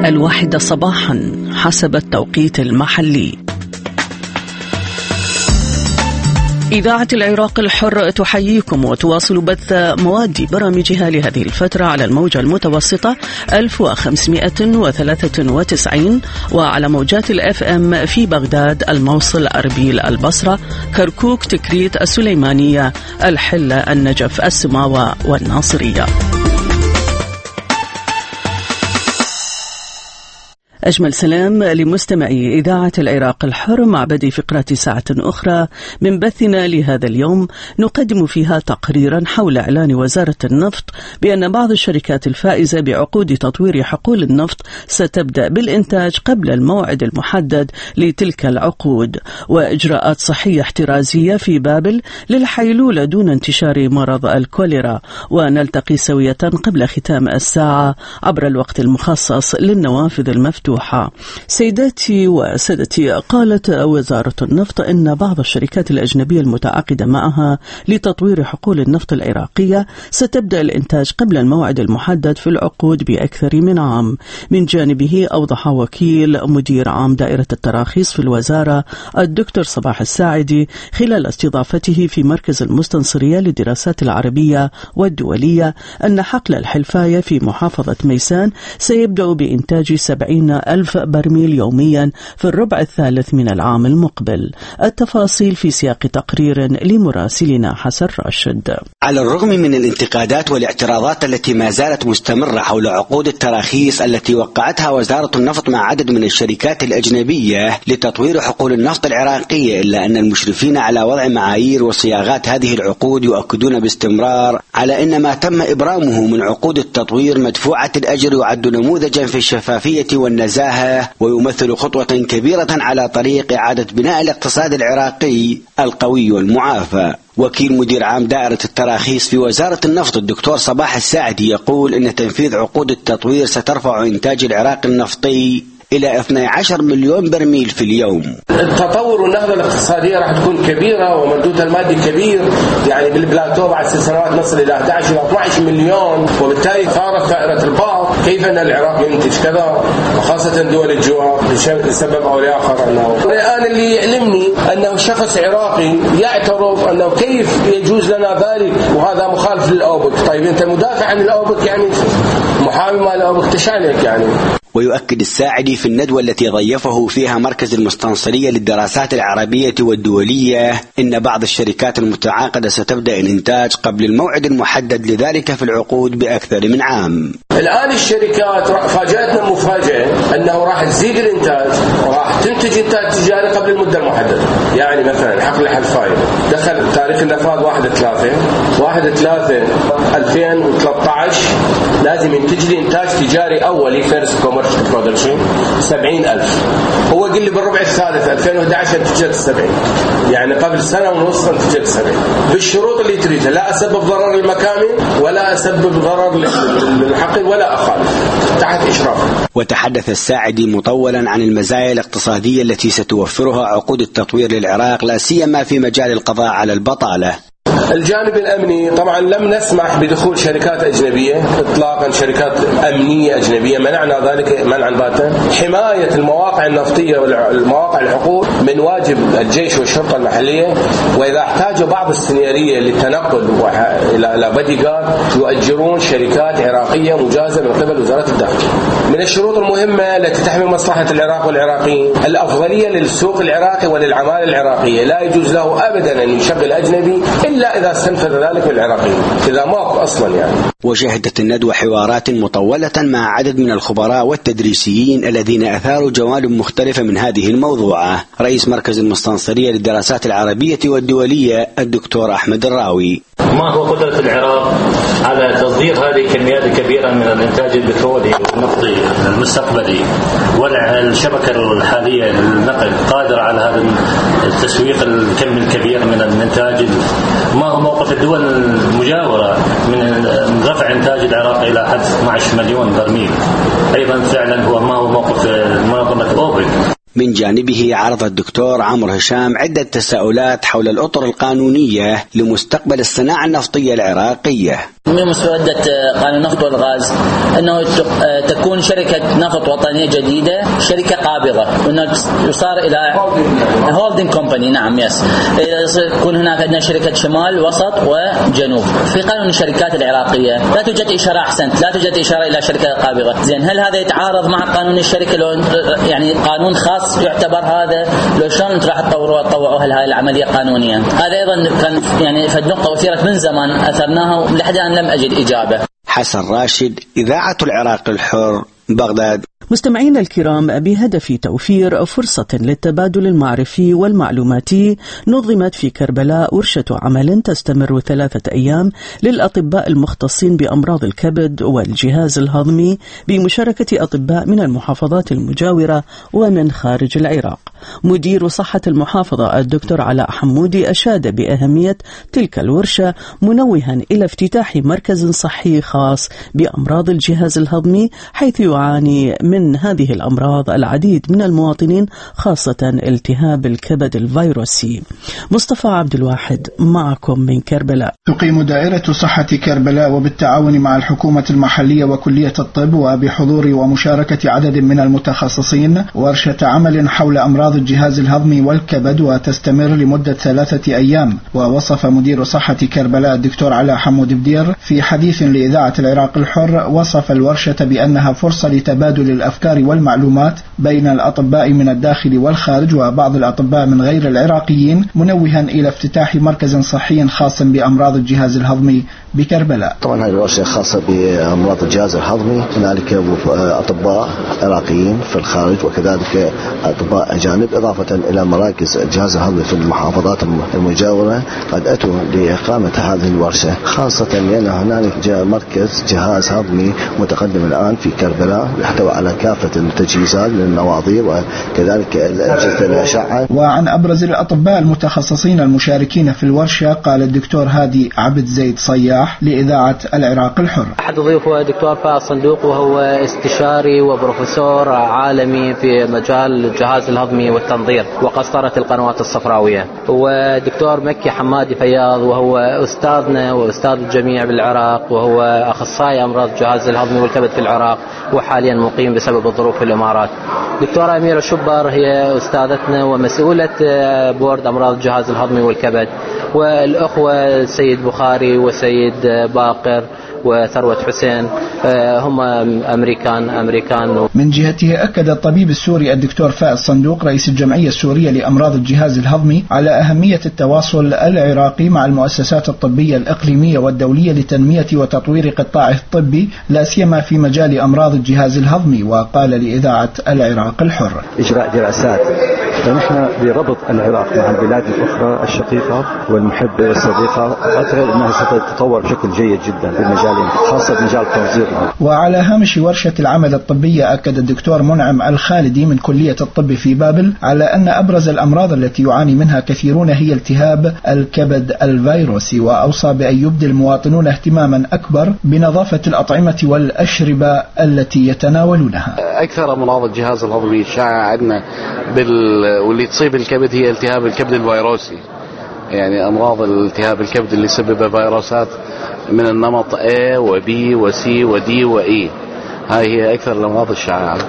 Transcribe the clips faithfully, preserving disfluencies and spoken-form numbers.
الواحدة صباحا حسب التوقيت المحلي. إذاعة العراق الحر تحييكم وتواصل بث مواد برامجها لهذه الفترة على الموجة المتوسطة ألف وخمسمائة وثلاثة وتسعين وعلى موجات الأف أم في بغداد، الموصل، أربيل، البصرة، كركوك، تكريت، السليمانية، الحلة، النجف، السماوة والناصرية. أجمل سلام لمستمعي إذاعة العراق الحر مع بدء فقرة ساعة أخرى من بثنا لهذا اليوم، نقدم فيها تقريرا حول إعلان وزارة النفط بأن بعض الشركات الفائزة بعقود تطوير حقول النفط ستبدأ بالإنتاج قبل الموعد المحدد لتلك العقود، وإجراءات صحية احترازية في بابل للحيلولة دون انتشار مرض الكوليرا. ونلتقي سوية قبل ختام الساعة عبر الوقت المخصص للنوافذ المفتوحة. سيداتي وسادتي، قالت وزارة النفط إن بعض الشركات الأجنبية المتعاقدة معها لتطوير حقول النفط العراقية ستبدأ الإنتاج قبل الموعد المحدد في العقود بأكثر من عام. من جانبه أوضح وكيل مدير عام دائرة التراخيص في الوزارة الدكتور صباح الساعدي خلال استضافته في مركز المستنصرية للدراسات العربية والدولية أن حقل الحلفاية في محافظة ميسان سيبدأ بإنتاج سبعين ألف برميل يوميا في الربع الثالث من العام المقبل. التفاصيل في سياق تقرير لمراسلنا حسن راشد. على الرغم من الانتقادات والاعتراضات التي ما زالت مستمرة حول عقود التراخيص التي وقعتها وزارة النفط مع عدد من الشركات الأجنبية لتطوير حقول النفط العراقية، إلا أن المشرفين على وضع معايير وصياغات هذه العقود يؤكدون باستمرار على أن ما تم إبرامه من عقود التطوير مدفوعة الأجر يعد نموذجا في الشفافية والنزاهة، ويمثل خطوة كبيرة على طريق إعادة بناء الاقتصاد العراقي القوي والمعافى. وكيل مدير عام دائرة التراخيص في وزارة النفط الدكتور صباح الساعدي يقول إن تنفيذ عقود التطوير سترفع إنتاج العراق النفطي إلى اثني عشر مليون برميل في اليوم. التطور والنهضة الاقتصادية راح تكون كبيرة ومردودها المادي كبير، يعني بالبلاتو بعد ست سنوات نصل إلى أحد عشر إلى اثني عشر مليون، وبالتالي ثارت ثائرة البعض كيف أن العراق ينتج كذا، وخاصة دول الجوار لسبب أو لآخر. أنه الآن اللي يعلمني أنه شخص عراقي يعترف أنه كيف يجوز لنا ذلك وهذا مخالف للأوبك. طيب أنت مدافع عن الأوبك، يعني محامي مال الأوبك، تشانك يعني. ويؤكد الساعدي في الندوة التي ضيفه فيها مركز المستنصرية للدراسات العربية والدولية إن بعض الشركات المتعاقدة ستبدأ الإنتاج قبل الموعد المحدد لذلك في العقود بأكثر من عام. الآن الشركات فاجأتنا مفاجأة أنه راح تزيد الإنتاج وراح تنتج إنتاج تجاري قبل المدة المحددة. يعني مثلا حقل الحلفاية دخل تاريخ النفاذ واحد ثلاثة واحد ثلاثة ألفين وثلاثة عشر لازم ينتج لي إنتاج تجاري أولي فيرست كوميرشال برودكشن سبعين ألف. هو قال لي بالربع الثالث ألفين وأحد عشر انتجت سبعين، يعني قبل سنة ونص انتجت سبعين بالشروط اللي تريدها، لا أسبب ضرر للمكامن ولا أسبب ضرر للحقل ولا أخالف، تحت إشراف. وتحدث الساعدي مطولا عن المزايا الاقتصادية التي ستوفرها عقود التطوير للعراق، لا سيما في مجال القضاء على البطالة. الجانب الأمني طبعا لم نسمح بدخول شركات أجنبية إطلاقا، شركات أمنية أجنبية منعنا ذلك منعا باتا. حماية المواقع النفطية والمواقع الحقول من واجب الجيش والشرطة المحلية، وإذا احتاجوا بعض السنيرية للتنقل إلى بدي جارد يؤجرون شركات عراقية مجازة من قبل وزارة الداخلية. من الشروط المهمة التي تحمي مصلحة العراق والعراقيين الأفضلية للسوق العراقي وللعمالة العراقية، لا يجوز له أبدا أن يشغل أجنبي إلا إذا استنفذ ذلك العراقيين، إذا ماكو أصلا يعني. وشهدت الندوة حوارات مطولة مع عدد من الخبراء والتدريسيين الذين أثاروا جوانب مختلفة من هذه الموضوعة. رئيس مركز المستنصرية للدراسات العربية والدولية الدكتور أحمد الراوي: ما هو قدرة العراق على تصدير هذه الكميات الكبيرة من الإنتاج البترولي والنفطي المستقبلي، والشبكة الحالية للنقل قادرة على هذا التسويق الكم الكبير من الإنتاج؟ ما هو موقف الدول المجاورة من رفع إنتاج العراق إلى حد اثني عشر مليون برميل؟ أيضا فعلا هو ما هو موقف منظمة أوبك؟ من جانبه عرض الدكتور عمرو هشام عدة تساؤلات حول الأطر القانونية لمستقبل الصناعة النفطية العراقية. من مسودة قانون النفط والغاز أنه تكون شركة نفط وطنية جديدة شركة قابضة، وأنه يصار إلى هولدينج كومباني. نعم يس يكون هناك عندنا شركة شمال وسط وجنوب. في قانون الشركات العراقية لا توجد إشارة أحسنت لا توجد إشارة إلى شركة قابضة. زين هل هذا يتعارض مع قانون الشركة؟ لو يعني قانون خاص يعتبر هذا، لو شلون أنتم راح تطوروا تطوعوا هل هاي العملية قانونيا؟ هذا أيضا كان يعني في النقطة وثيرة من زمان أثرناها لحد الآن لم أجد إجابة. حسن راشد، إذاعة العراق الحر، بغداد. مستمعينا الكرام، بهدف توفير فرصة للتبادل المعرفي والمعلوماتي نظمت في كربلاء ورشة عمل تستمر ثلاثة أيام للأطباء المختصين بأمراض الكبد والجهاز الهضمي بمشاركة أطباء من المحافظات المجاورة ومن خارج العراق. مدير صحة المحافظة الدكتور علاء حمودي أشاد بأهمية تلك الورشة، منوها إلى افتتاح مركز صحي خاص بأمراض الجهاز الهضمي، حيث يعاني من هذه الأمراض العديد من المواطنين، خاصة التهاب الكبد الفيروسي. مصطفى عبد الواحد معكم من كربلاء. تقيم دائرة صحة كربلاء وبالتعاون مع الحكومة المحلية وكلية الطب وبحضور ومشاركة عدد من المتخصصين ورشة عمل حول أمراض الجهاز الهضمي والكبد، وتستمر لمدة ثلاثة أيام. ووصف مدير صحة كربلاء الدكتور علاء حمود بدير في حديث لإذاعة العراق الحر، وصف الورشة بأنها فرصة لتبادل الأفكار والمعلومات بين الأطباء من الداخل والخارج وبعض الأطباء من غير العراقيين، منوها إلى افتتاح مركز صحي خاص بأمراض الجهاز الهضمي بكربلاء. طبعا هذه الورشة خاصة بأمراض الجهاز الهضمي، هنالك أطباء عراقيين في الخارج وكذلك أطباء أجانب، إضافة إلى مراكز الجهاز الهضمي في المحافظات المجاورة قد أتوا لإقامة هذه الورشة، خاصة لأن هنالك مركز جهاز هضمي متقدم الآن في كربلاء يحتوي على كافة التجهيزات للنواظير وكذلك أجهزة الأشعة. وعن أبرز الأطباء المتخصصين المشاركين في الورشة قال الدكتور هادي عبد زيد صياح لإذاعة العراق الحر. أحد الضيوف هو دكتور فاء الصندوق، وهو استشاري وبروفيسور عالمي في مجال الجهاز الهضمي والتنظير وقسطرة القنوات الصفراوية. ودكتور مكي حمادي فياض، وهو أستاذنا وأستاذ الجميع بالعراق، وهو أخصائي أمراض الجهاز الهضمي والكبد في العراق، وحاليا مقيم بسبب الظروف في الإمارات. دكتورة أميرة شبر هي أستاذتنا ومسؤولة بورد أمراض الجهاز الهضمي والكبد، والأخوة السيد بخاري وسيد باقر وثروة حسين هم أمريكان أمريكان. من جهته أكد الطبيب السوري الدكتور فاء الصندوق رئيس الجمعية السورية لأمراض الجهاز الهضمي على أهمية التواصل العراقي مع المؤسسات الطبية الإقليمية والدولية لتنمية وتطوير قطاعه الطبي، لا سيما في مجال أمراض الجهاز الهضمي. وقال لإذاعة العراق الحر: إجراء دراسات، فنحن بربط العراق مع البلاد الأخرى الشقيقة والمحبة والصديقة، أعتقد أنها ستتطور بشكل جيد جدا في المجال خاصة مجال التنظير. وعلى هامش ورشة العمل الطبية أكد الدكتور منعم الخالدي من كلية الطب في بابل على أن أبرز الأمراض التي يعاني منها كثيرون هي التهاب الكبد الفيروسي، وأوصى بأن يبدي المواطنون اهتماما أكبر بنظافة الأطعمة والأشربة التي يتناولونها. أكثر أمراض الجهاز الهضمي الشائعة عندنا بال... واللي تصيب الكبد هي التهاب الكبد الفيروسي، يعني أمراض التهاب الكبد اللي سببها فيروسات من النمط A و B و C و D و E. هاي هي أكثر الأمراض الشائعة.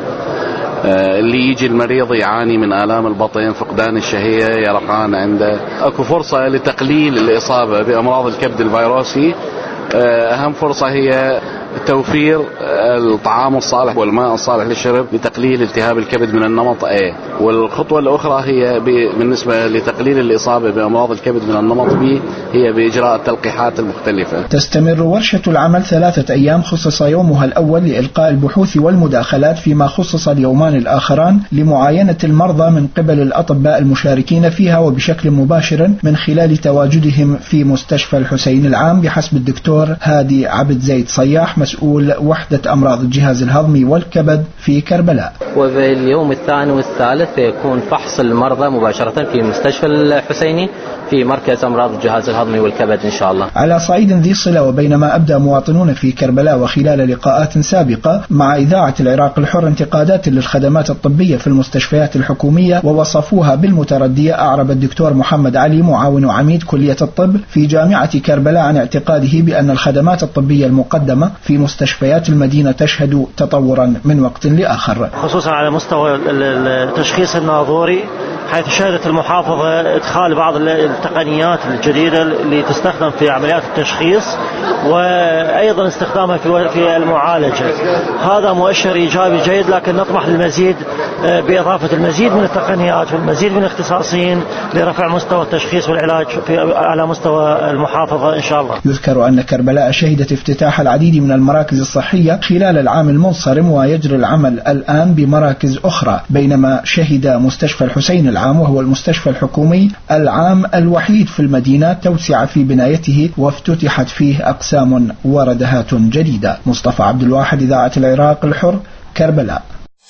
اللي يجي المريض يعاني من آلام البطن، فقدان الشهية، يرقان عنده. أكو فرصة لتقليل الإصابة بأمراض الكبد الفيروسي. أهم فرصة هي توفير الطعام الصالح والماء الصالح للشرب لتقليل التهاب الكبد من النمط A. والخطوة الأخرى هي بالنسبة لتقليل الإصابة بأمراض الكبد من النمط B هي بإجراء التلقيحات المختلفة. تستمر ورشة العمل ثلاثة أيام، خصص يومها الأول لإلقاء البحوث والمداخلات، فيما خصص اليومان الآخران لمعاينة المرضى من قبل الأطباء المشاركين فيها وبشكل مباشر من خلال تواجدهم في مستشفى الحسين العام، بحسب الدكتور هادي عبد زيد صياح صباح مسؤول وحدة أمراض الجهاز الهضمي والكبد في كربلاء. وفي اليوم الثاني والثالث يكون فحص المرضى مباشرة في مستشفى الحسيني في مركز أمراض الجهاز الهضمي والكبد إن شاء الله. على صعيد ذي صلة، وبينما أبدى مواطنون في كربلاء وخلال لقاءات سابقة مع إذاعة العراق الحر انتقادات للخدمات الطبية في المستشفيات الحكومية ووصفوها بالمتردية، أعرب الدكتور محمد علي معاون عميد كلية الطب في جامعة كربلاء عن اعتقاده بأن الخدمات الطبية المقدمة في مستشفيات المدينة تشهد تطورا من وقت لآخر، خصوصا على مستوى التشخيص الناظوري، حيث شهدت المحافظة إدخال بعض التقنيات الجديدة اللي تستخدم في عمليات التشخيص وأيضا استخدامها في في المعالجة. هذا مؤشر إيجابي جيد، لكن نطمح للمزيد بإضافة المزيد من التقنيات والمزيد من الاختصاصيين لرفع مستوى التشخيص والعلاج في على مستوى المحافظة إن شاء الله. يذكر أن كربلاء شهدت افتتاح العديد من المراكز الصحية خلال العام المنصرم، ويجري العمل الآن بمراكز أخرى، بينما شهد مستشفى الحسين العام وهو المستشفى الحكومي العام الوحيد في المدينة توسع في بنايته وافتتحت فيه أقسام وردهات جديدة. مصطفى عبد الواحد، إذاعة العراق الحر، كربلاء.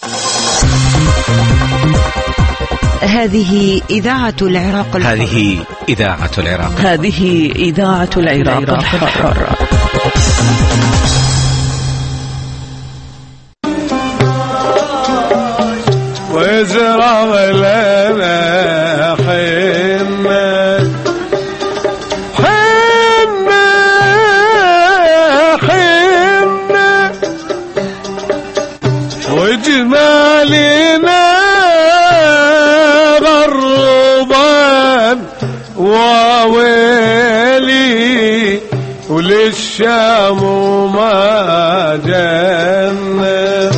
هذه إذاعة العراق الحر. هذه إذاعة العراق هذه إذاعة العراق الحر. ويزرع لنا حنة حنة حنة وجمالنا غربان وويلي وللشام ما جنة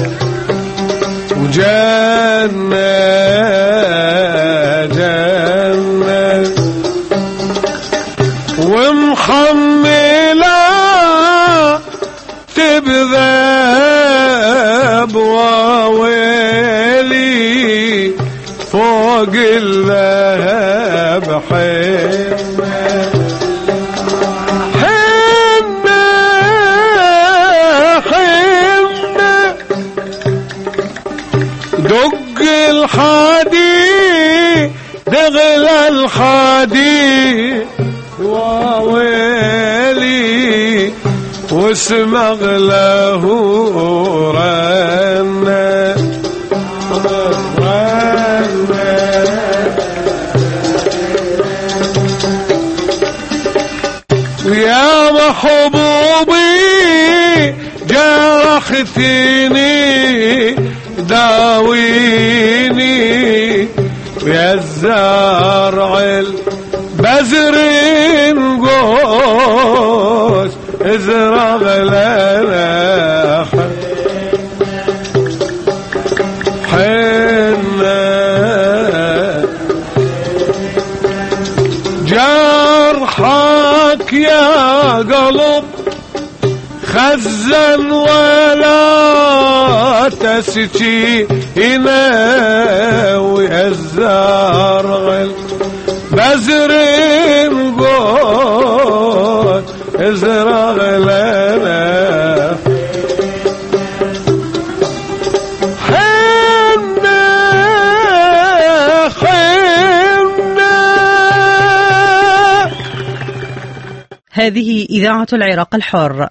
وجنة جنة ومحملة تبذب وويلي فوق الذهب حنة حنة حنة دق الحديد دغل الحديد وويلي واسمغ له رنة ويا محبوبي جرحتني داويني ويا الزرع البزر نقوس ازرع لنا حنة جرحك يا قلب خزن ولا تسكينا ويا الزرع البزر نقول ازرع لنا حنة حنة. هذه إذاعة العراق الحر.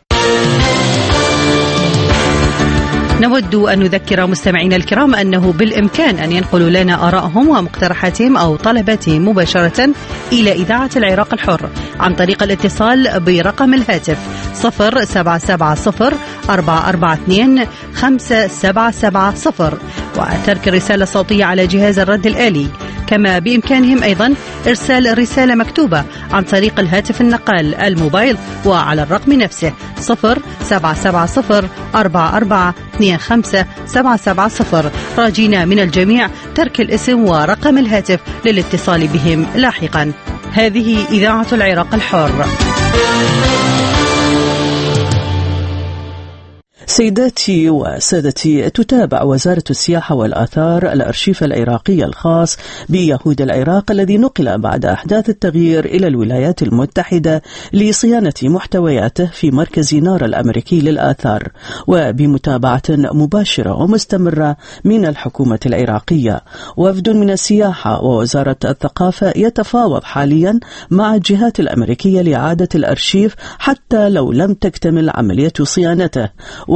نود أن نذكر مستمعينا الكرام أنه بالإمكان أن ينقلوا لنا آرائهم ومقترحاتهم أو طلباتهم مباشرة إلى إذاعة العراق الحر عن طريق الاتصال برقم الهاتف صفر سبعة سبعة صفر أربعة أربعة اثنين خمسة سبعة سبعة صفر وترك الرسالة الصوتية على جهاز الرد الآلي. كما بإمكانهم أيضا إرسال رسالة مكتوبة عن طريق الهاتف النقال الموبايل وعلى الرقم نفسه صفر سبعة سبعة صفر أربعة أربعة اثنين خمسة سبعة سبعة صفر، راجينا من الجميع ترك الاسم ورقم الهاتف للاتصال بهم لاحقا. هذه إذاعة العراق الحر. سيداتي وسادتي، تتابع وزارة السياحة والآثار الأرشيف العراقي الخاص بيهود العراق الذي نقل بعد أحداث التغيير إلى الولايات المتحدة لصيانة محتوياته في مركز نار الأمريكي للآثار، وبمتابعة مباشرة ومستمرة من الحكومة العراقية. وفد من السياحة ووزارة الثقافة يتفاوض حاليا مع الجهات الأمريكية لإعادة الأرشيف حتى لو لم تكتمل عملية صيانته.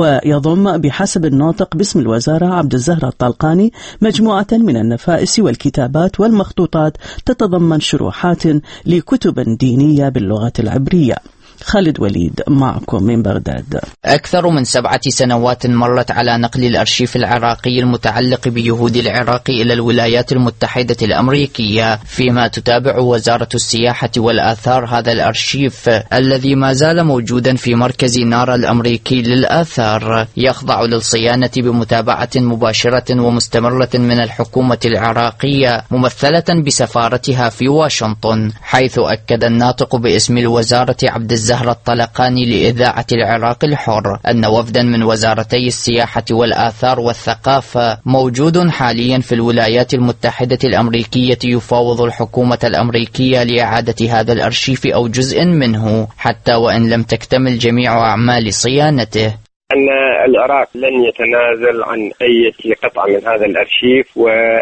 ويضم بحسب الناطق باسم الوزارة عبد الزهر الطلقاني مجموعة من النفائس والكتابات والمخطوطات تتضمن شروحات لكتب دينية باللغة العبرية. خالد وليد معكم من بغداد. أكثر من سبعة سنوات مرت على نقل الأرشيف العراقي المتعلق بيهود العراق إلى الولايات المتحدة الأمريكية، فيما تتابع وزارة السياحة والآثار هذا الأرشيف الذي ما زال موجودا في مركز نار الأمريكي للآثار، يخضع للصيانة بمتابعة مباشرة ومستمرة من الحكومة العراقية ممثلة بسفارتها في واشنطن، حيث أكد الناطق باسم الوزارة عبد الزهر الطلقاني لإذاعة العراق الحر أن وفدا من وزارتي السياحة والآثار والثقافة موجود حاليا في الولايات المتحدة الأمريكية يفاوض الحكومة الأمريكية لإعادة هذا الأرشيف أو جزء منه حتى وإن لم تكتمل جميع أعمال صيانته. أن العراق لن يتنازل عن أي قطعة من هذا الأرشيف،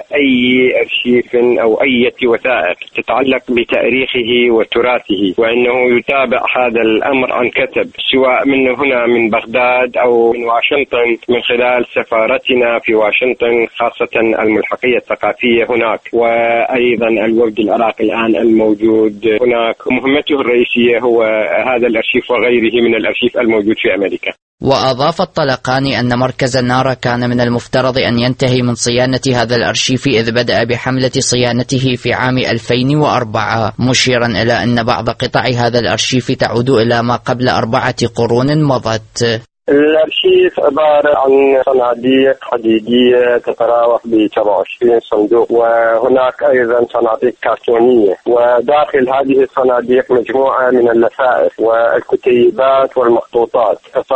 وأي أرشيف أو أي وثائق تتعلق بتاريخه وتراثه، وأنه يتابع هذا الأمر عن كتب، سواء من هنا من بغداد أو من واشنطن من خلال سفارتنا في واشنطن، خاصة الملحقية الثقافية هناك، وأيضا الوفد العراقي الآن الموجود هناك مهمته الرئيسية هو هذا الأرشيف وغيره من الأرشيف الموجود في أمريكا. وأضاف الطلقاني أن مركز النار كان من المفترض أن ينتهي من صيانة هذا الأرشيف إذ بدأ بحملة صيانته في عام ألفين وأربعة، مشيرا إلى أن بعض قطع هذا الأرشيف تعود إلى ما قبل أربعة قرون مضت. الأرشيف عبارة عن صناديق حديدية تتراوح ب سبعة وعشرين صندوق، وهناك أيضا صناديق كرتونية، وداخل هذه الصناديق مجموعة من اللفائف والكتيبات والمخطوطات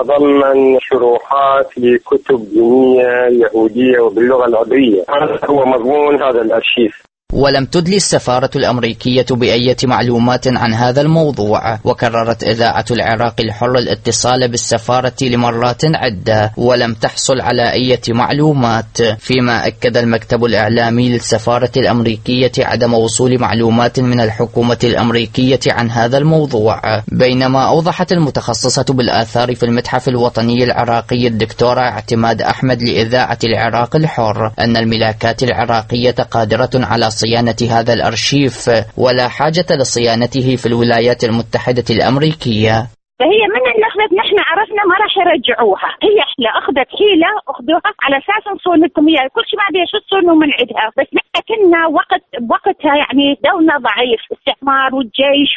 تتضمن شروحات لكتب دينية يهودية وباللغة العبرية. هذا هو مضمون هذا الأرشيف. ولم تدلي السفارة الأمريكية بأية معلومات عن هذا الموضوع، وكررت إذاعة العراق الحر الاتصال بالسفارة لمرات عدة ولم تحصل على أية معلومات، فيما أكد المكتب الإعلامي للسفارة الأمريكية عدم وصول معلومات من الحكومة الأمريكية عن هذا الموضوع. بينما أوضحت المتخصصة بالآثار في المتحف الوطني العراقي الدكتورة اعتماد أحمد لإذاعة العراق الحر أن الملاكات العراقية قادرة على صيانة هذا الأرشيف ولا حاجة لصيانته في الولايات المتحدة الأمريكية. فهي من اللحظة نحن عرفنا ما راح يرجعوها، هي حيلة أخذت حيلة أخذوها على أساس نصون لكم إياها، كل شيء ما بيه شو تصونوا من عندها، بس نحن كنا وقت بوقتها يعني دولنا ضعيف، استعمار والجيش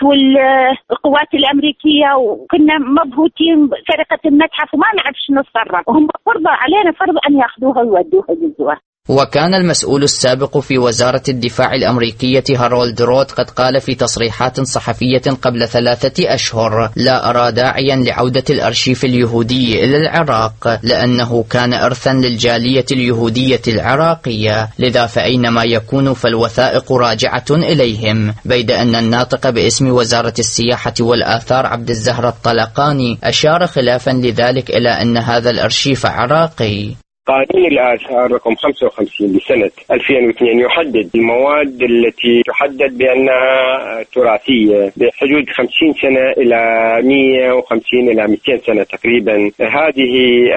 والقوات الأمريكية، وكنا مبهوتين بسرقة المتحف وما نعرف شو نتصرف، وهم فرضوا علينا فرض أن يأخذوها ويودوها جزوها. وكان المسؤول السابق في وزارة الدفاع الأمريكية هارولد روت قد قال في تصريحات صحفية قبل ثلاثة أشهر: لا أرى داعيا لعودة الأرشيف اليهودي إلى العراق لأنه كان إرثا للجالية اليهودية العراقية، لذا فأينما يكون فالوثائق راجعة إليهم. بيد أن الناطق باسم وزارة السياحة والآثار عبد الزهر الطلقاني أشار خلافا لذلك إلى أن هذا الأرشيف عراقي. قانون الآثار رقم خمسة وخمسين لسنة ألفين واثنين يحدد المواد التي تحدد بأنها تراثية بحدود خمسين سنة إلى مئة وخمسين إلى مئتين سنة تقريبا. هذه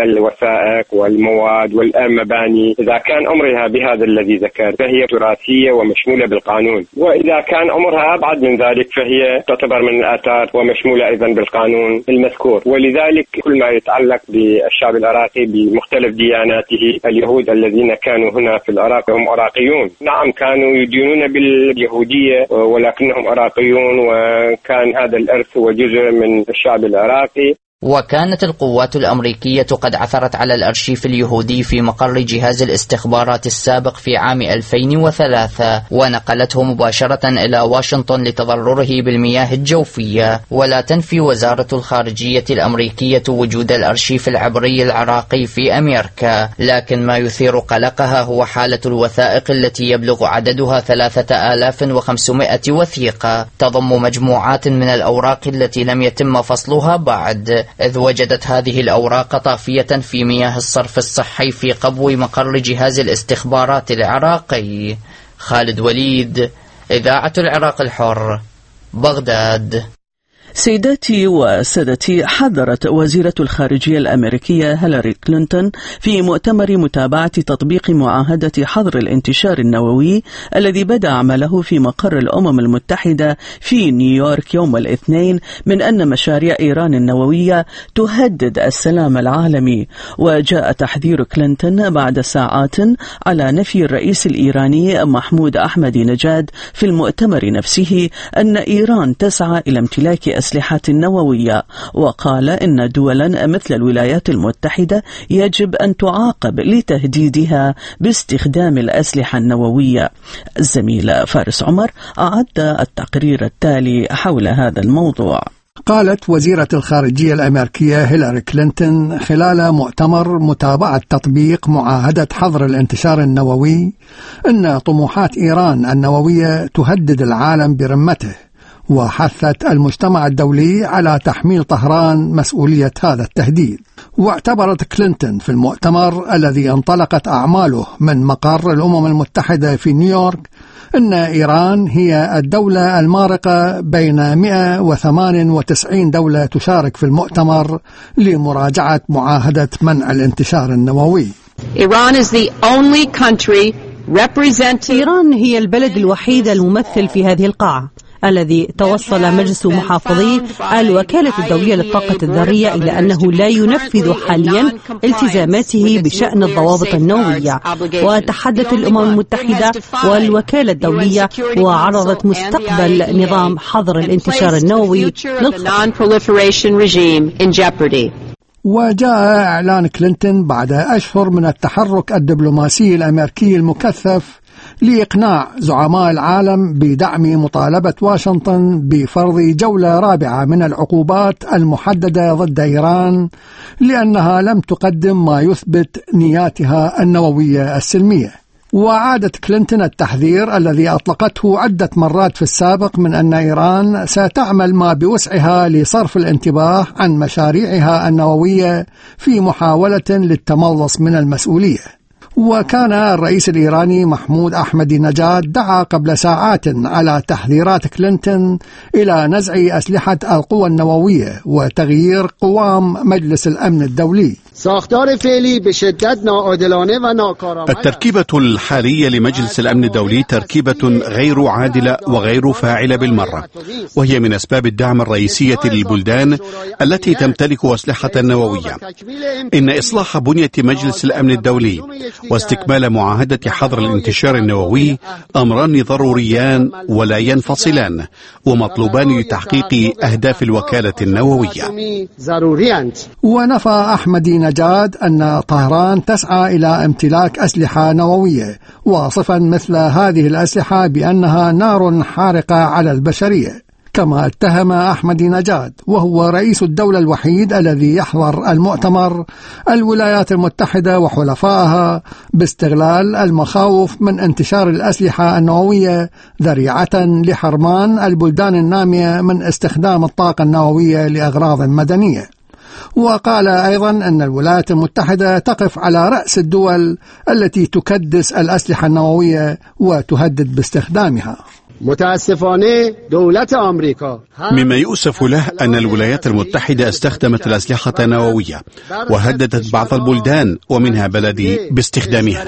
الوثائق والمواد والمباني إذا كان عمرها بهذا الذي ذكر فهي تراثية ومشمولة بالقانون، وإذا كان عمرها أبعد من ذلك فهي تعتبر من الآثار ومشمولة أيضا بالقانون المذكور. ولذلك كل ما يتعلق بالشعب العراقي بمختلف ديانات اليهود الذين كانوا هنا في العراق هم عراقيون، نعم كانوا يدينون باليهودية ولكنهم عراقيون، وكان هذا الإرث هو جزء من الشعب العراقي. وكانت القوات الأمريكية قد عثرت على الأرشيف اليهودي في مقر جهاز الاستخبارات السابق في عام ألفين وثلاثة ونقلته مباشرة إلى واشنطن لتضرره بالمياه الجوفية. ولا تنفي وزارة الخارجية الأمريكية وجود الأرشيف العبري العراقي في أمريكا، لكن ما يثير قلقها هو حالة الوثائق التي يبلغ عددها ثلاثة آلاف وخمسمائة وثيقة تضم مجموعات من الأوراق التي لم يتم فصلها بعد، إذ وجدت هذه الأوراق طافية في مياه الصرف الصحي في قبو مقر جهاز الاستخبارات العراقي. خالد وليد، إذاعة العراق الحر، بغداد. سيداتي وسادتي، حذرت وزيرة الخارجية الأمريكية هيلاري كلينتون في مؤتمر متابعة تطبيق معاهدة حظر الانتشار النووي الذي بدأ عمله في مقر الأمم المتحدة في نيويورك يوم الاثنين من أن مشاريع إيران النووية تهدد السلام العالمي. وجاء تحذير كلينتون بعد ساعات على نفي الرئيس الإيراني محمود أحمدي نجاد في المؤتمر نفسه أن إيران تسعى إلى امتلاك أسلحة نووية، وقال إن دولا مثل الولايات المتحدة يجب أن تعاقب لتهديدها باستخدام الأسلحة النووية. الزميل فارس عمر أعد التقرير التالي حول هذا الموضوع. قالت وزيرة الخارجية الأمريكية هيلاري كلينتون خلال مؤتمر متابعة تطبيق معاهدة حظر الانتشار النووي إن طموحات إيران النووية تهدد العالم برمته، وحثت المجتمع الدولي على تحميل طهران مسؤولية هذا التهديد. واعتبرت كلينتون في المؤتمر الذي انطلقت أعماله من مقر الأمم المتحدة في نيويورك أن إيران هي الدولة المارقة بين مئة وثمانية وتسعين دولة تشارك في المؤتمر لمراجعة معاهدة منع الانتشار النووي. Iran is the only country representing إيران هي البلد الوحيد الممثل في هذه القاعة الذي توصل مجلس محافظي الوكالة الدولية للطاقة الذرية إلى أنه لا ينفذ حاليا التزاماته بشأن الضوابط النووية. وتحدث الأمم المتحدة والوكالة الدولية وعرضت مستقبل نظام حظر الانتشار النووي للخطر. وجاء إعلان كلينتون بعد أشهر من التحرك الدبلوماسي الأمريكي المكثف لإقناع زعماء العالم بدعم مطالبة واشنطن بفرض جولة رابعة من العقوبات المحددة ضد إيران لأنها لم تقدم ما يثبت نياتها النووية السلمية. وعادت كلينتون التحذير الذي أطلقته عدة مرات في السابق من أن إيران ستعمل ما بوسعها لصرف الانتباه عن مشاريعها النووية في محاولة للتملص من المسؤولية. وكان الرئيس الإيراني محمود أحمدي نجاد دعا قبل ساعات على تحذيرات كلينتون إلى نزع أسلحة القوى النووية وتغيير قوام مجلس الأمن الدولي. التركيبة الحالية لمجلس الأمن الدولي تركيبة غير عادلة وغير فاعلة بالمرة، وهي من أسباب الدعم الرئيسية للبلدان التي تمتلك أسلحة نووية. إن إصلاح بنية مجلس الأمن الدولي واستكمال معاهدة حظر الانتشار النووي أمران ضروريان ولا ينفصلان ومطلوبان لتحقيق أهداف الوكالة النووية. ونفى أحمدي نجاد أن طهران تسعى إلى امتلاك أسلحة نووية، واصفا مثل هذه الأسلحة بأنها نار حارقة على البشرية. كما اتهم أحمدي نجاد وهو رئيس الدولة الوحيد الذي يحضر المؤتمر الولايات المتحدة وحلفائها باستغلال المخاوف من انتشار الأسلحة النووية ذريعة لحرمان البلدان النامية من استخدام الطاقة النووية لأغراض مدنية. وقال أيضا أن الولايات المتحدة تقف على رأس الدول التي تكدس الأسلحة النووية وتهدد باستخدامها. متاسفانه دولت آمریکا مما يؤسف له أن الولايات المتحدة استخدمت الأسلحة النووية وهددت بعض البلدان ومنها بلدي باستخدامها.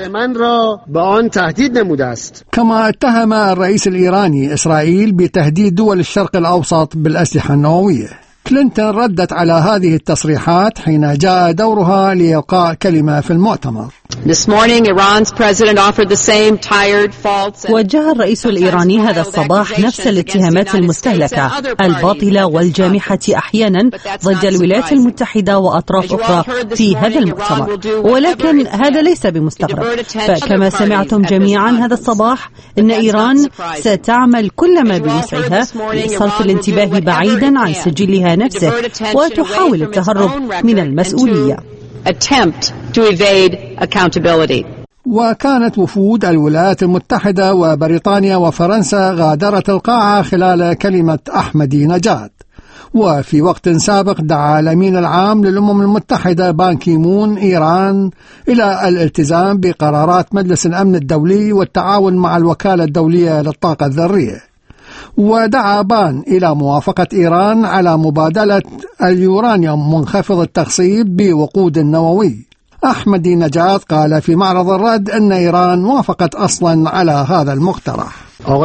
كما اتهم الرئيس الإيراني إسرائيل بتهديد دول الشرق الأوسط بالأسلحة النووية. كلينتون ردت على هذه التصريحات حين جاء دورها لإلقاء كلمة في المؤتمر. This morning, Iran's president offered the same tired, false. وجه الرئيس الإيراني هذا الصباح نفس الاتهامات المستهلكة الباطلة والجامحة أحيانا ضد الولايات المتحدة وأطراف أخرى في هذا المؤتمر، ولكن هذا ليس بمستغرب، فكما سمعتم جميعا هذا الصباح إن إيران ستعمل كل ما بوسعها لصرف الانتباه بعيدا عن سجلها نفسه وتحاول التهرب من المسؤولية. Attempt to evade accountability. وكانت وفود الولايات المتحدة وبريطانيا وفرنسا غادرت القاعة خلال كلمة أحمدي نجاد. وفي وقت سابق دعا الأمين العام للأمم المتحدة بان كي مون إيران إلى الالتزام بقرارات مجلس الأمن الدولي والتعاون مع الوكالة الدولية للطاقة الذرية. ودعا بان إلى موافقة إيران على مبادلة اليورانيوم منخفض التخصيب بوقود نووي. أحمدي نجاد قال في معرض الرد أن إيران وافقت أصلا على هذا المقترح.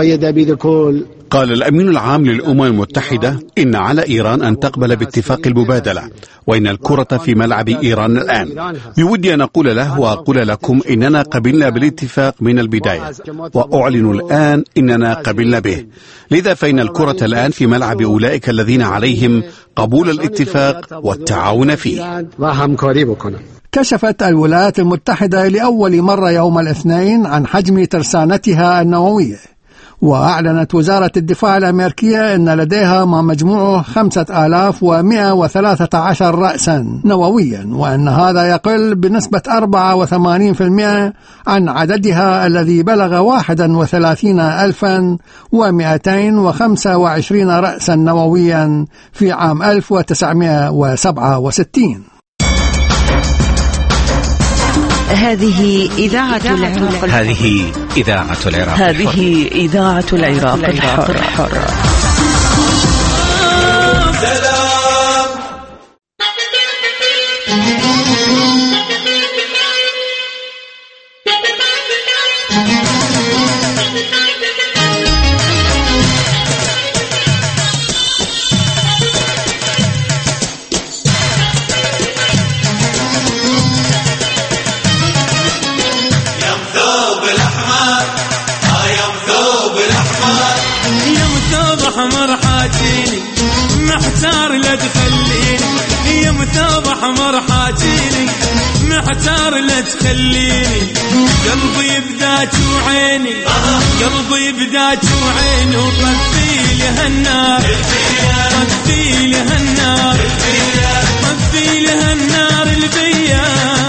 قال الأمين العام للأمم المتحدة إن على إيران أن تقبل باتفاق المبادلة، وإن الكرة في ملعب إيران الآن. بودي أن أقول له وأقول لكم إننا قبلنا بالاتفاق من البداية، وأعلن الآن إننا قبلنا به، لذا فإن الكرة الآن في ملعب أولئك الذين عليهم قبول الاتفاق والتعاون فيه. كشفت الولايات المتحدة لأول مرة يوم الاثنين عن حجم ترسانتها النووية، وأعلنت وزارة الدفاع الأمريكية أن لديها ما مجموعه خمسة آلاف ومئة وثلاثة عشر رأسا نوويا، وأن هذا يقل بنسبة أربعة وثمانين بالمئة عن عددها الذي بلغ واحد وثلاثين ألفا ومئتين وخمسة وعشرين رأسا نوويا في عام ألف وتسعمئة وسبعة وستين. هذه إذاعة العراق الحر. هذه إذاعة العراق هذه إذاعة العراق الحر. أحمر حاجيني محتار لا تخليني، يا مثوب أحمر حاجيني محتار لا تخليني، قلبي بذاك وعيني قلبي بذاك وعيني، وطفي لي هالنار طفي لي هالنار طفي لي هالنار البيان.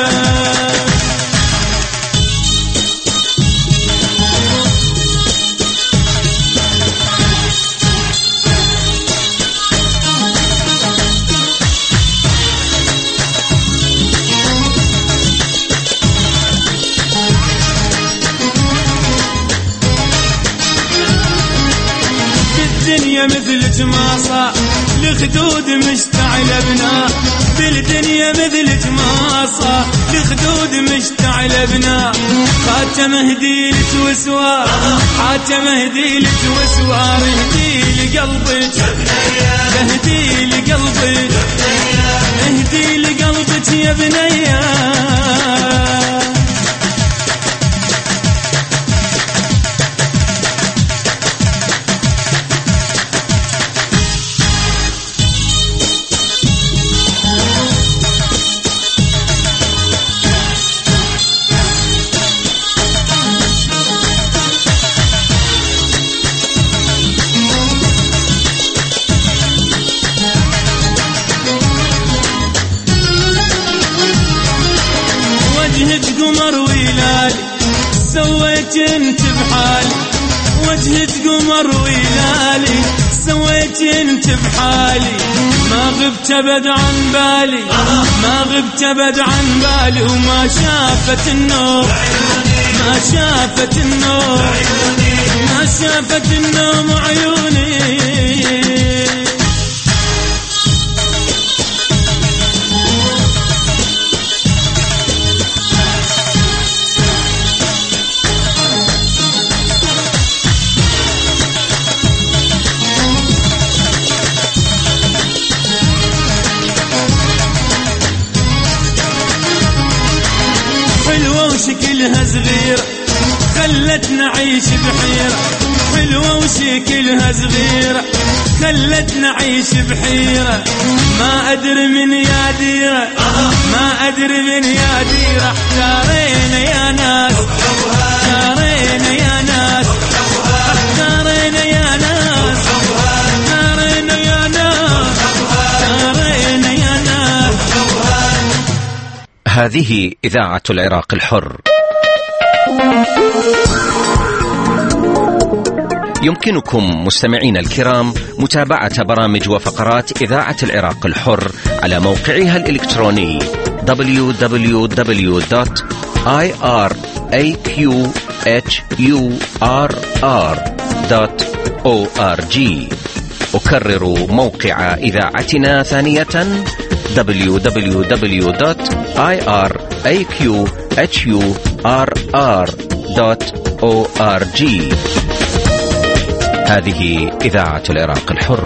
بالدنيا مثل جماصة لخدود مشتعل بنا، بالدنيا مثل جماصة لخدود مشتعل بنا، خاتم هدي لتوسوار خاتم هدي لتوسوار، اهدي لقلبك اهدي لقلبك اهدي لقلبك يا بنيا. سويت انت بحالي وجهة قمر ويلالي، سويت انت بحالي ما غبت ابد عن بالي ما غبت ابد عن بالي، وما شافت النور ما شافت النور ما شافت النوم عيوني. وشكلها صغير خلتنا عيش بحيرة، حلوة وشكلها صغير خلتنا عيش بحيرة. ما أدري من يا ديرة ما أدري من يا ديرة، احتارينا يا ناس احتارينا يا ناس احتارينا يا ناس احتارينا يا ناس احتارينا يا ناس. هذه إذاعة العراق الحر. يمكنكم مستمعين الكرام متابعة برامج وفقرات إذاعة العراق الحر على موقعها الإلكتروني دبليو دبليو دبليو دوت آي آر إيه كيو إتش يو آر آر دوت أو آر جي. أكرر موقع إذاعتنا ثانية دبليو دبليو دبليو دوت آي آر إيه كيو إتش يو آر آر دوت أو آر جي. هذه إذاعة العراق الحر.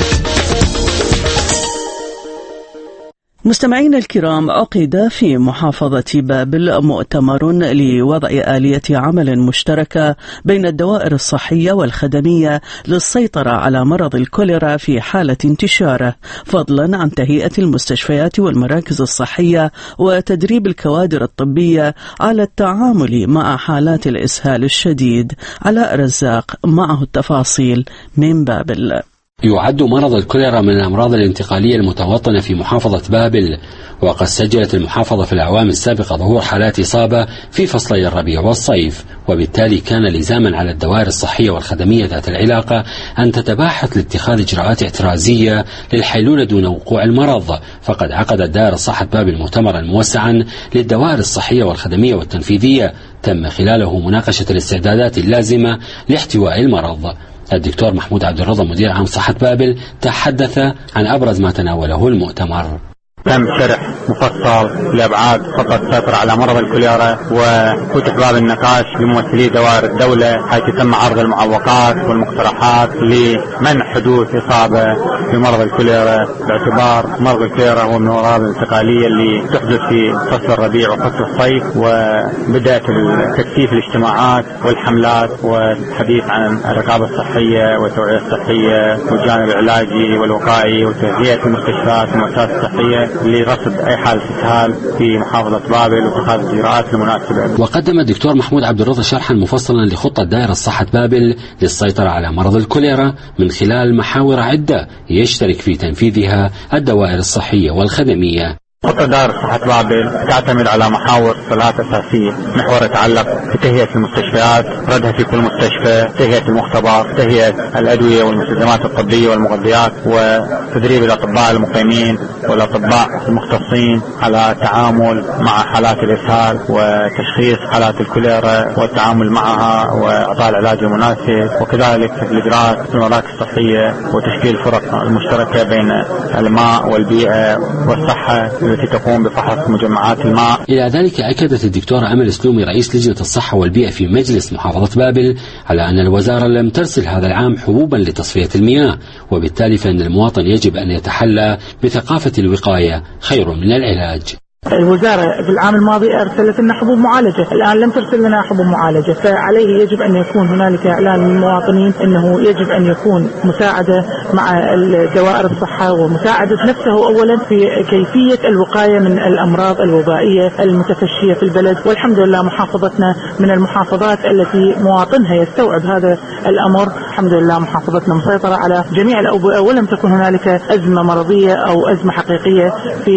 مستمعين الكرام، عقد في محافظة بابل مؤتمر لوضع آلية عمل مشتركة بين الدوائر الصحية والخدمية للسيطرة على مرض الكوليرا في حالة انتشاره، فضلا عن تهيئة المستشفيات والمراكز الصحية وتدريب الكوادر الطبية على التعامل مع حالات الإسهال الشديد. علاء رزاق معه التفاصيل من بابل. يعد مرض الكوليرا من الأمراض الانتقالية المتوطنة في محافظة بابل، وقد سجلت المحافظة في الأعوام السابقة ظهور حالات إصابة في فصلي الربيع والصيف، وبالتالي كان لزاما على الدوائر الصحية والخدمية ذات العلاقة أن تتباحث لاتخاذ إجراءات احترازية للحيلولة دون وقوع المرض. فقد عقدت دائرة صحة بابل مؤتمرا موسعا للدوائر الصحية والخدمية والتنفيذية تم خلاله مناقشة الاستعدادات اللازمة لاحتواء المرض. الدكتور محمود عبد الرضا مدير عام صحة بابل تحدث عن أبرز ما تناوله المؤتمر. تم شرح مفصل لأبعاد خطة السيطرة على مرض الكوليرا، وفتح باب النقاش بممثلي دوائر الدولة، حيث تم عرض المعوقات والمقترحات لمنع حدوث إصابة بمرض الكوليرا، باعتبار مرض الكوليرا هو من الأمراض الانتقالية اللي تحدث في فصل الربيع وفصل الصيف. وبدأت تكثيف الاجتماعات والحملات والحديث عن الرقابة الصحية والتوعية الصحية والجانب العلاجي والوقائي وتهيئة المستشفيات والمؤسسات الصحية لرصد أي حالة إسهال في محافظة بابل واتخاذ الإجراءات المناسبة. وقدم الدكتور محمود عبد الرضا شرحا مفصلا لخطة دائرة صحة بابل للسيطرة على مرض الكوليرا من خلال محاور عدة يشترك في تنفيذها الدوائر الصحية والخدمية. خطة دائرة صحة بابل تعتمد على محاور ثلاث أساسية. محور يتعلق بتهيئة المستشفيات، ردها في كل مستشفى، تهيئة المختبر، تهيئة الأدوية والمستلزمات الطبية والمغذيات، وتدريب الأطباء المقيمين والأطباء المختصين على التعامل مع حالات الإسهال وتشخيص حالات الكوليرا والتعامل معها وإعطاء العلاج المناسب، وكذلك الإجراءات في المراكز الصحية وتشكيل فرق المشتركة بين الماء والبيئة والصحة التي تقوم بفحص مجمعات الماء. إلى ذلك أكدت الدكتورة أمل سلومي رئيس لجنة الصحة والبيئة في مجلس محافظة بابل على أن الوزارة لم ترسل هذا العام حبوبا لتصفية المياه، وبالتالي فإن المواطن يجب أن يتحلى بثقافة الوقاية خير من العلاج. الوزارة في العام الماضي أرسلت لنا حبوب معالجة، الآن لم ترسل لنا حبوب معالجة، فعليه يجب أن يكون هنالك إعلان للمواطنين أنه يجب أن يكون مساعدة مع دوائر الصحة ومساعدة نفسه أولا في كيفية الوقاية من الأمراض الوبائية المتفشية في البلد. والحمد لله محافظتنا من المحافظات التي مواطنها يستوعب هذا الأمر. الحمد لله محافظتنا مسيطرة على جميع الأوبئة ولم تكن هنالك أزمة مرضية أو أزمة حقيقية في